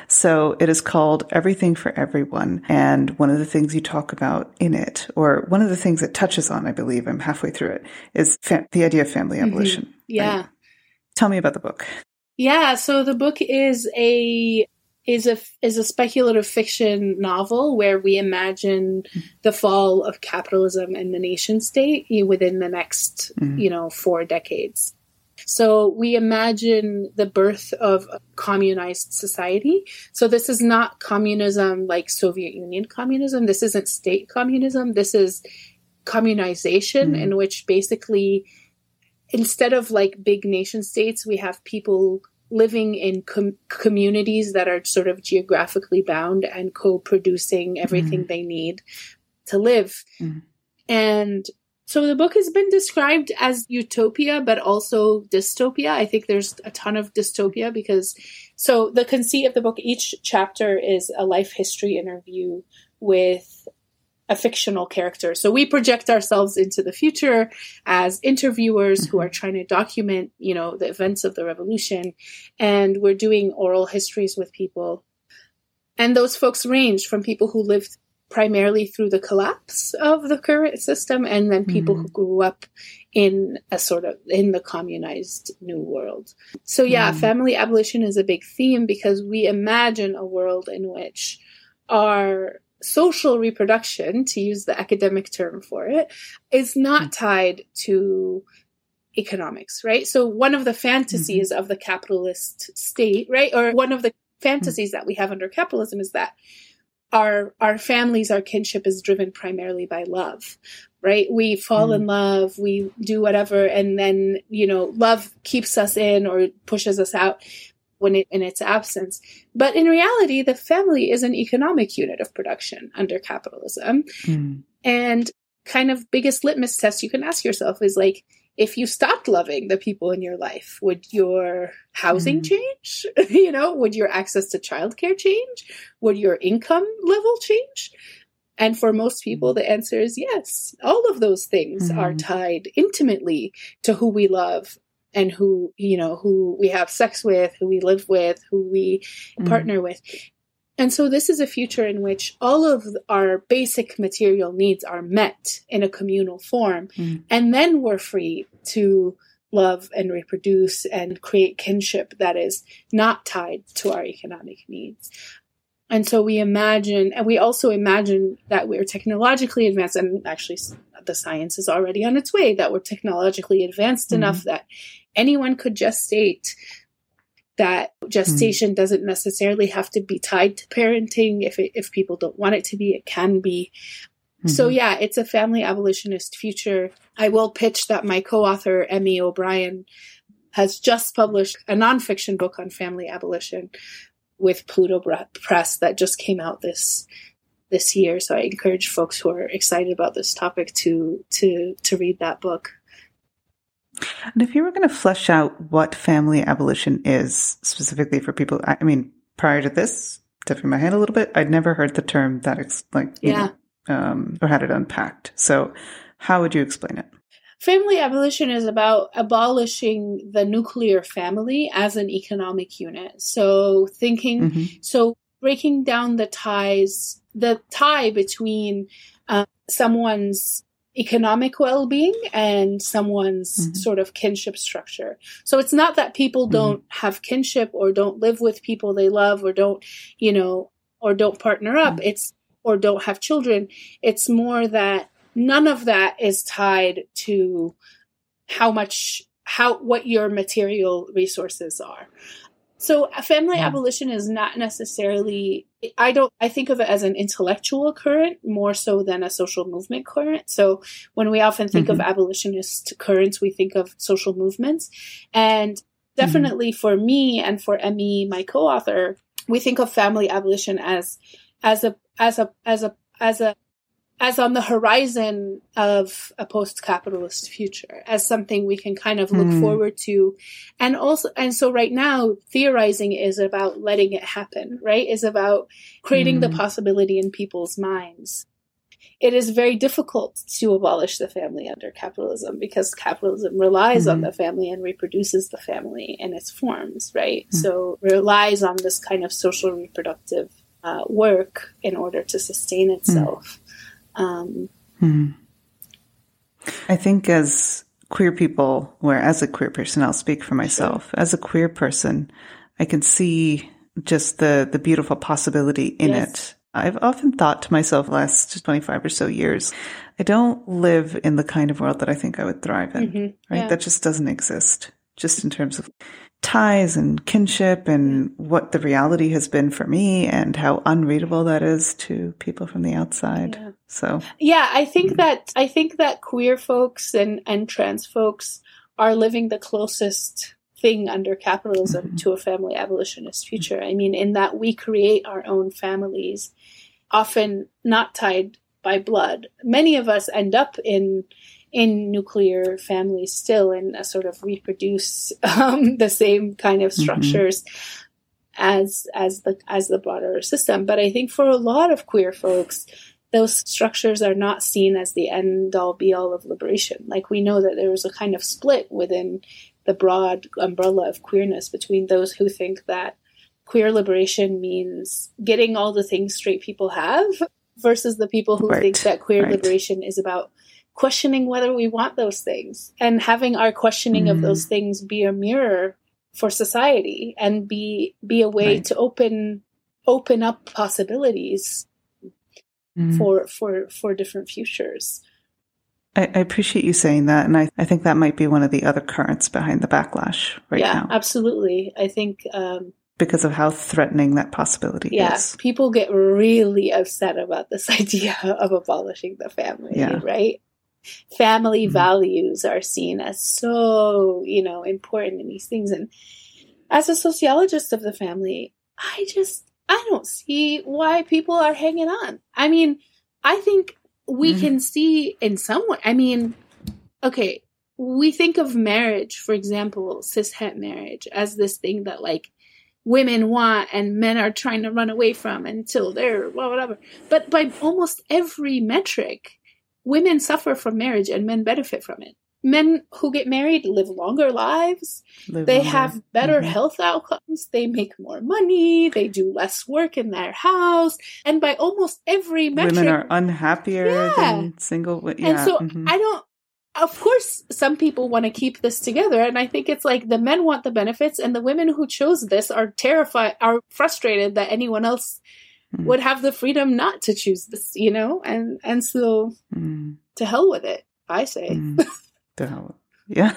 So it is called Everything for Everyone. And one of the things you talk about in it, or one of the things it touches on, I believe, I'm halfway through it, is fa- the idea of family abolition. Yeah. Right? Tell me about the book. Yeah, so the book is a is a is a speculative fiction novel where we imagine the fall of capitalism and the nation state within the next, Mhm. you know, four decades. So we imagine the birth of a communized society. So this is not communism like Soviet Union communism. This isn't state communism. This is communization, Mhm. in which basically, instead of like big nation states, we have people living in com- communities that are sort of geographically bound and co-producing everything Mhm. they need to live. Mhm. And so the book has been described as utopia, but also dystopia. I think there's a ton of dystopia because, so the conceit of the book, each chapter is a life history interview with a fictional character. So we project ourselves into the future as interviewers mm-hmm. who are trying to document, you know, the events of the revolution. And we're doing oral histories with people. And those folks range from people who lived primarily through the collapse of the current system, and then people mm-hmm. who grew up in a sort of in the communized new world. So yeah, mm-hmm. family abolition is a big theme because we imagine a world in which our social reproduction, to use the academic term for it, is not mm-hmm. tied to economics, right? So one of the fantasies mm-hmm. of the capitalist state, right, or one of the fantasies mm-hmm. that we have under capitalism is that Our our families, our kinship is driven primarily by love, right? We fall mm. in love, we do whatever, and then, you know, love keeps us in or pushes us out when it in its absence. But in reality, the family is an economic unit of production under capitalism. Mm. And kind of biggest litmus test you can ask yourself is like, if you stopped loving the people in your life, would your housing mm. change? You know, would your access to childcare change? Would your income level change? And for most people, the answer is yes. All of those things mm. are tied intimately to who we love and who, you know, who we have sex with, who we live with, who we mm. partner with. And so this is a future in which all of our basic material needs are met in a communal form. Mm. And then we're free to love and reproduce and create kinship that is not tied to our economic needs. And so we imagine, and we also imagine that we're technologically advanced, and actually the science is already on its way, that we're technologically advanced mm-hmm. enough that anyone could gestate, that gestation mm-hmm. doesn't necessarily have to be tied to parenting. If it, if people don't want it to be, it can be. Mm-hmm. So yeah, it's a family abolitionist future. I will pitch that my co-author, Emmy O'Brien, has just published a nonfiction book on family abolition with Pluto Press that just came out this this year. So I encourage folks who are excited about this topic to to to read that book. And if you were going to flesh out what family abolition is specifically for people, I mean, prior to this, tipping my hand a little bit, I'd never heard the term that, ex- like, you yeah. know, um, or had it unpacked. So how would you explain it? Family abolition is about abolishing the nuclear family as an economic unit. So thinking, mm-hmm. so breaking down the ties, the tie between uh, someone's economic well-being and someone's mm-hmm. sort of kinship structure. So it's not that people don't mm-hmm. have kinship or don't live with people they love or don't, you know, or don't partner up. Mm-hmm. It's, or don't have children. It's more that none of that is tied to how much, how, what your material resources are. So family yeah. abolition is not necessarily, I don't, I think of it as an intellectual current more so than a social movement current. So when we often think mm-hmm. of abolitionist currents, we think of social movements. And definitely mm-hmm. for me and for Emmy, my co-author, we think of family abolition as, as a, as a, as a, as a, as on the horizon of a post-capitalist future, as something we can kind of look mm. forward to. And also, and so right now, theorizing is about letting it happen, right? Is about creating mm. the possibility in people's minds. It is very difficult to abolish the family under capitalism because capitalism relies mm. on the family and reproduces the family in its forms, right? Mm. So relies on this kind of social reproductive uh, work in order to sustain itself. Mm. Um, hmm. I think as queer people, where as a queer person, I'll speak for myself, sure. as a queer person, I can see just the, the beautiful possibility in yes. it. I've often thought to myself last twenty-five or so years, I don't live in the kind of world that I think I would thrive in, mm-hmm. right? Yeah. That just doesn't exist, just in terms of ties and kinship and what the reality has been for me and how unreadable that is to people from the outside. Yeah. So, yeah, I think mm. that, I think that queer folks and, and trans folks are living the closest thing under capitalism mm-hmm. to a family abolitionist future. I mean, in that we create our own families, often not tied by blood. Many of us end up in in nuclear families still and uh, sort of reproduce um, the same kind of structures mm-hmm. as as the as the broader system. But I think for a lot of queer folks, those structures are not seen as the end all be all of liberation. Like we know that there is a kind of split within the broad umbrella of queerness between those who think that queer liberation means getting all the things straight people have versus the people who right. think that queer right. liberation is about questioning whether we want those things and having our questioning mm. of those things be a mirror for society and be be a way right. to open open up possibilities mm. for for for different futures. I, I appreciate you saying that, and I, I think that might be one of the other currents behind the backlash right yeah, now. Yeah, absolutely. I think um, because of how threatening that possibility yeah, is. Yeah, people get really upset about this idea of abolishing the family, yeah. right? Family mm-hmm. values are seen as so, you know, important in these things. And as a sociologist of the family, I just, I don't see why people are hanging on. I mean, I think we mm-hmm. can see in some way, I mean, okay, we think of marriage, for example, cishet marriage, as this thing that like women want and men are trying to run away from until they're, well, whatever. But by almost every metric, women suffer from marriage and men benefit from it. men who get married live longer lives. Live they longer. have better Mhm. health outcomes. They make more money. They do less work in their house. And by almost every metric, Women are unhappier Yeah. than single. wo- Yeah. and so mhm. I don't, of course, some people want to keep this together. And I think it's like the men want the benefits and the women who chose this are terrified, are frustrated that anyone else Mm. would have the freedom not to choose this, you know? And, and so Mm. to hell with it, I say. Mm. The hell. Yeah.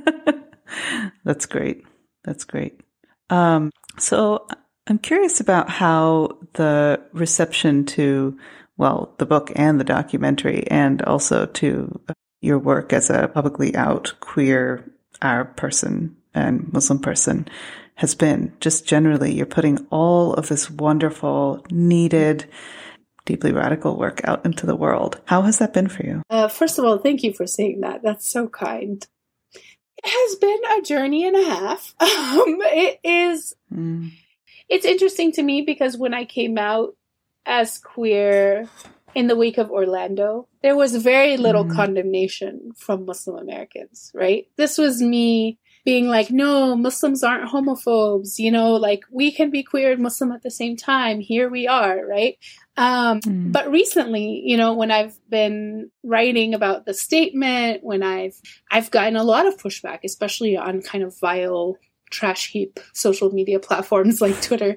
That's great. That's great. Um, so I'm curious about how the reception to, well, the book and the documentary, and also to your work as a publicly out queer Arab person and Muslim person has been. Just generally, you're putting all of this wonderful, needed, deeply radical work out into the world. How has that been for you? Uh, first of all, thank you for saying that. That's so kind. It has been a journey and a half. Um, it is, Mm. it's interesting to me because when I came out as queer in the wake of Orlando, there was very little Mm. condemnation from Muslim Americans, right? This was me being like, no, Muslims aren't homophobes, you know, like we can be queer and Muslim at the same time. Here we are, right? Um, Mm. But recently, you know, when I've been writing about the statement, when I've I've gotten a lot of pushback, especially on kind of vile trash heap social media platforms like Twitter.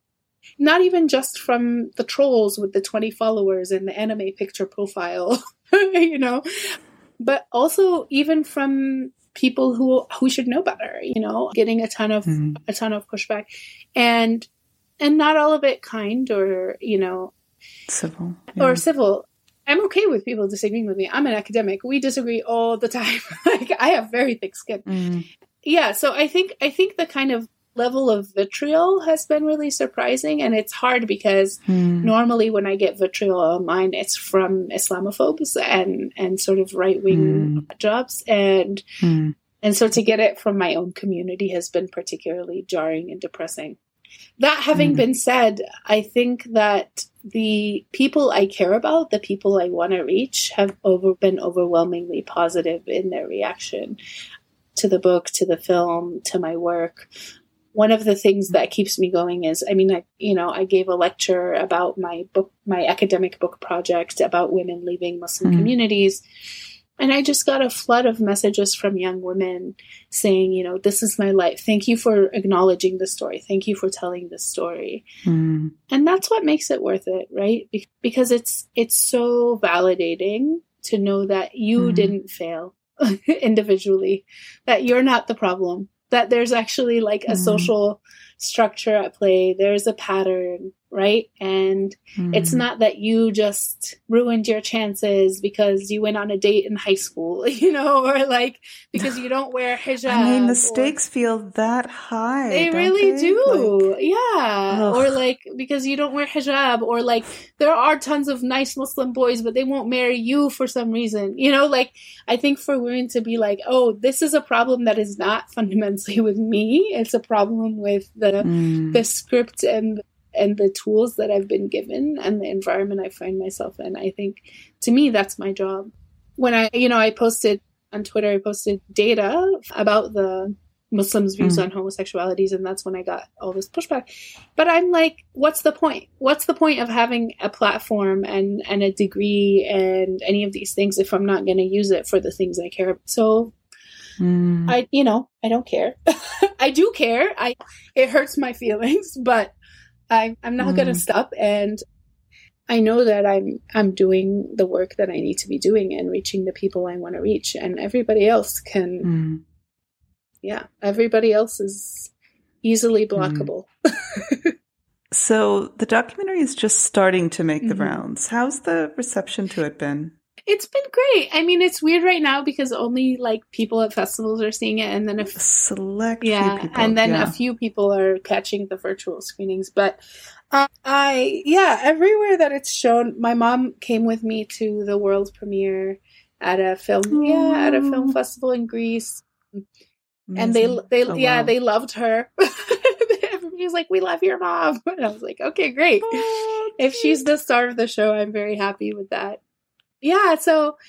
Not even just from the trolls with the twenty followers and the anime picture profile, you know, but also even from people who who should know better, you know, getting a ton of Mm. a ton of pushback, and and not all of it kind or, you know, Civil. or Yeah. civil. I'm okay with people disagreeing with me. I'm an academic. We disagree all the time. Like I have very thick skin. Mm. Yeah, so I think I think the kind of level of vitriol has been really surprising, and it's hard because Mm. normally when I get vitriol online, it's from Islamophobes and and sort of right wing jobs, and Mm. and so to get it from my own community has been particularly jarring and depressing. That having Mm. been said, I think that the people I care about, the people I want to reach, have over been overwhelmingly positive in their reaction to the book, to the film, to my work. One of the things that keeps me going is, I mean, I, you know, I gave a lecture about my book, my academic book project about women leaving Muslim Mm. communities. And I just got a flood of messages from young women saying, you know, this is my life. Thank you for acknowledging the story. Thank you for telling this story. Mm. And that's what makes it worth it, right? Be- because it's it's so validating to know that you Mhm. didn't fail individually, that you're not the problem, that there's actually like a Mhm. social structure at play. There's a pattern, right? And it's Mm. not that you just ruined your chances because you went on a date in high school, you know, or like because you don't wear hijab. I mean, the or- stakes feel that high. they don't really they? do. Like, yeah. Ugh. Or like, because you don't wear hijab, or like, there are tons of nice Muslim boys, but they won't marry you for some reason. You know, like, I think for women to be like, oh, this is a problem that is not fundamentally with me. It's a problem with the, mm. the script and and the tools that I've been given and the environment I find myself in. I think, to me, that's my job. When I, you know, I posted on Twitter, I posted data about the Muslims' views Mm. on homosexualities, and that's when I got all this pushback. But I'm like, what's the point? What's the point of having a platform and, and a degree and any of these things if I'm not going to use it for the things I care about? So Mm. I, you know, I don't care. I do care. I, it hurts my feelings, but I, I'm not Mm. going to stop. And I know that I'm, I'm doing the work that I need to be doing and reaching the people I want to reach, and everybody else can, Mm. yeah, everybody else is easily blockable. So the documentary is just starting to make the Mhm. rounds. How's the reception to it been? It's been great. I mean, it's weird right now because only like people at festivals are seeing it, and then A if select yeah, few people. and then yeah. a few people are catching the virtual screenings. But uh, I, yeah, everywhere that it's shown, my mom came with me to the world premiere at a film, yeah, at a film Aw. festival in Greece, and they, Amazing. they, Oh, yeah, wow. they loved her. Everybody was like, "We love your mom," and I was like, "Okay, great." Oh, If she's cute. the star of the show, I'm very happy with that. Yeah, so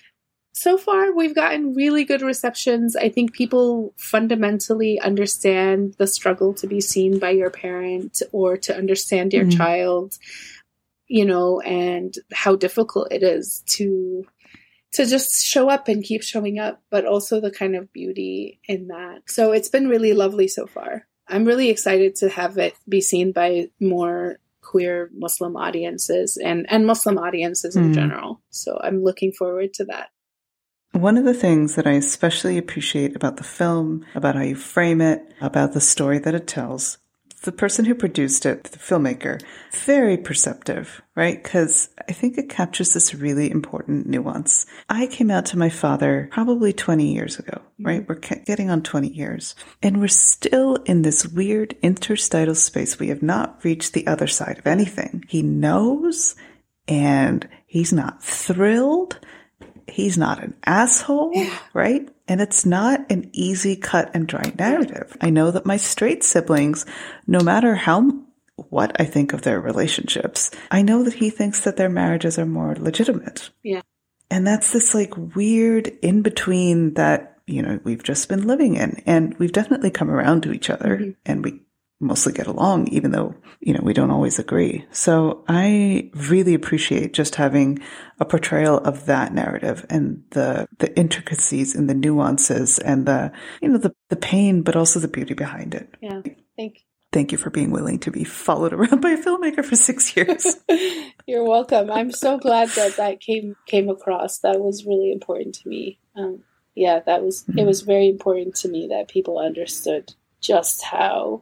So far, we've gotten really good receptions. I think people fundamentally understand the struggle to be seen by your parent or to understand your mm. child, you know, and how difficult it is to to just show up and keep showing up, but also the kind of beauty in that. So it's been really lovely so far. I'm really excited to have it be seen by more queer Muslim audiences and, and Muslim audiences in mm. general. So I'm looking forward to that. One of the things that I especially appreciate about the film, about how you frame it, about the story that it tells, the person who produced it, the filmmaker, very perceptive, right? Because I think it captures this really important nuance. I came out to my father probably twenty years ago, right? Mm-hmm. We're getting on twenty years. And we're still in this weird interstitial space. We have not reached the other side of anything. He knows, and he's not thrilled. He's not an asshole, right? And it's not an easy cut and dry narrative. I know that my straight siblings, no matter how, what I think of their relationships, I know that he thinks that their marriages are more legitimate. Yeah. And that's this like weird in between that, you know, we've just been living in, and we've definitely come around to each other mm-hmm. and we mostly get along, even though, you know, we don't always agree. So I really appreciate just having a portrayal of that narrative and the, the intricacies and the nuances and the, you know, the, the pain, but also the beauty behind it. Yeah. Thank you. Thank you for being willing to be followed around by a filmmaker for six years. You're welcome. I'm so glad that that came, came across. That was really important to me. Um, yeah, that was, mm-hmm. it was very important to me that people understood just how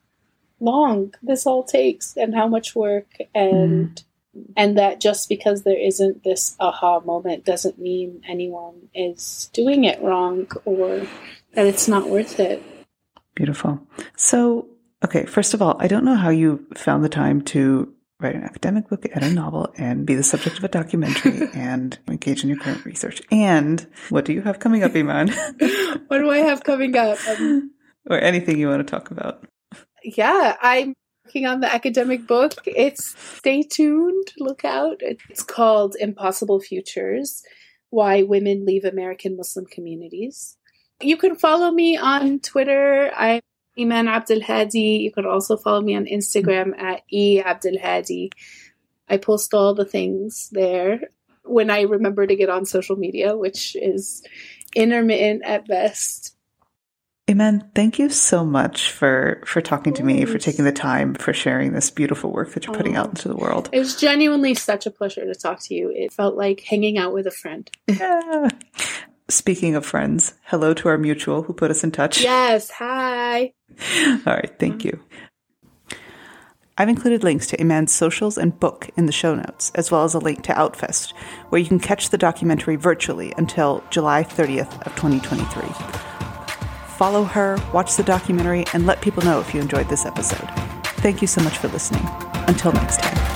long this all takes and how much work, and mm. and that just because there isn't this aha moment doesn't mean anyone is doing it wrong or that it's not worth it. Beautiful. So, okay, first of all, I don't know how you found the time to write an academic book and a novel and be the subject of a documentary and engage in your current research. And what do you have coming up, Iman? What do I have coming up? Um, or anything you want to talk about. Yeah, I'm working on the academic book. It's, stay tuned, look out. It's called Impossible Futures, Why Women Leave American Muslim Communities. You can follow me on Twitter. I'm Iman Abdelhadi. You can also follow me on Instagram at E Abdelhadi. I post all the things there when I remember to get on social media, which is intermittent at best. Iman, thank you so much for, for talking to me, for taking the time, for sharing this beautiful work that you're putting oh, out into the world. It was genuinely such a pleasure to talk to you. It felt like hanging out with a friend. Yeah. Speaking of friends, hello to our mutual who put us in touch. Yes, hi. All right, thank you. I've included links to Iman's socials and book in the show notes, as well as a link to Outfest, where you can catch the documentary virtually until July thirtieth of twenty twenty-three. Follow her, watch the documentary, and let people know if you enjoyed this episode. Thank you so much for listening. Until next time.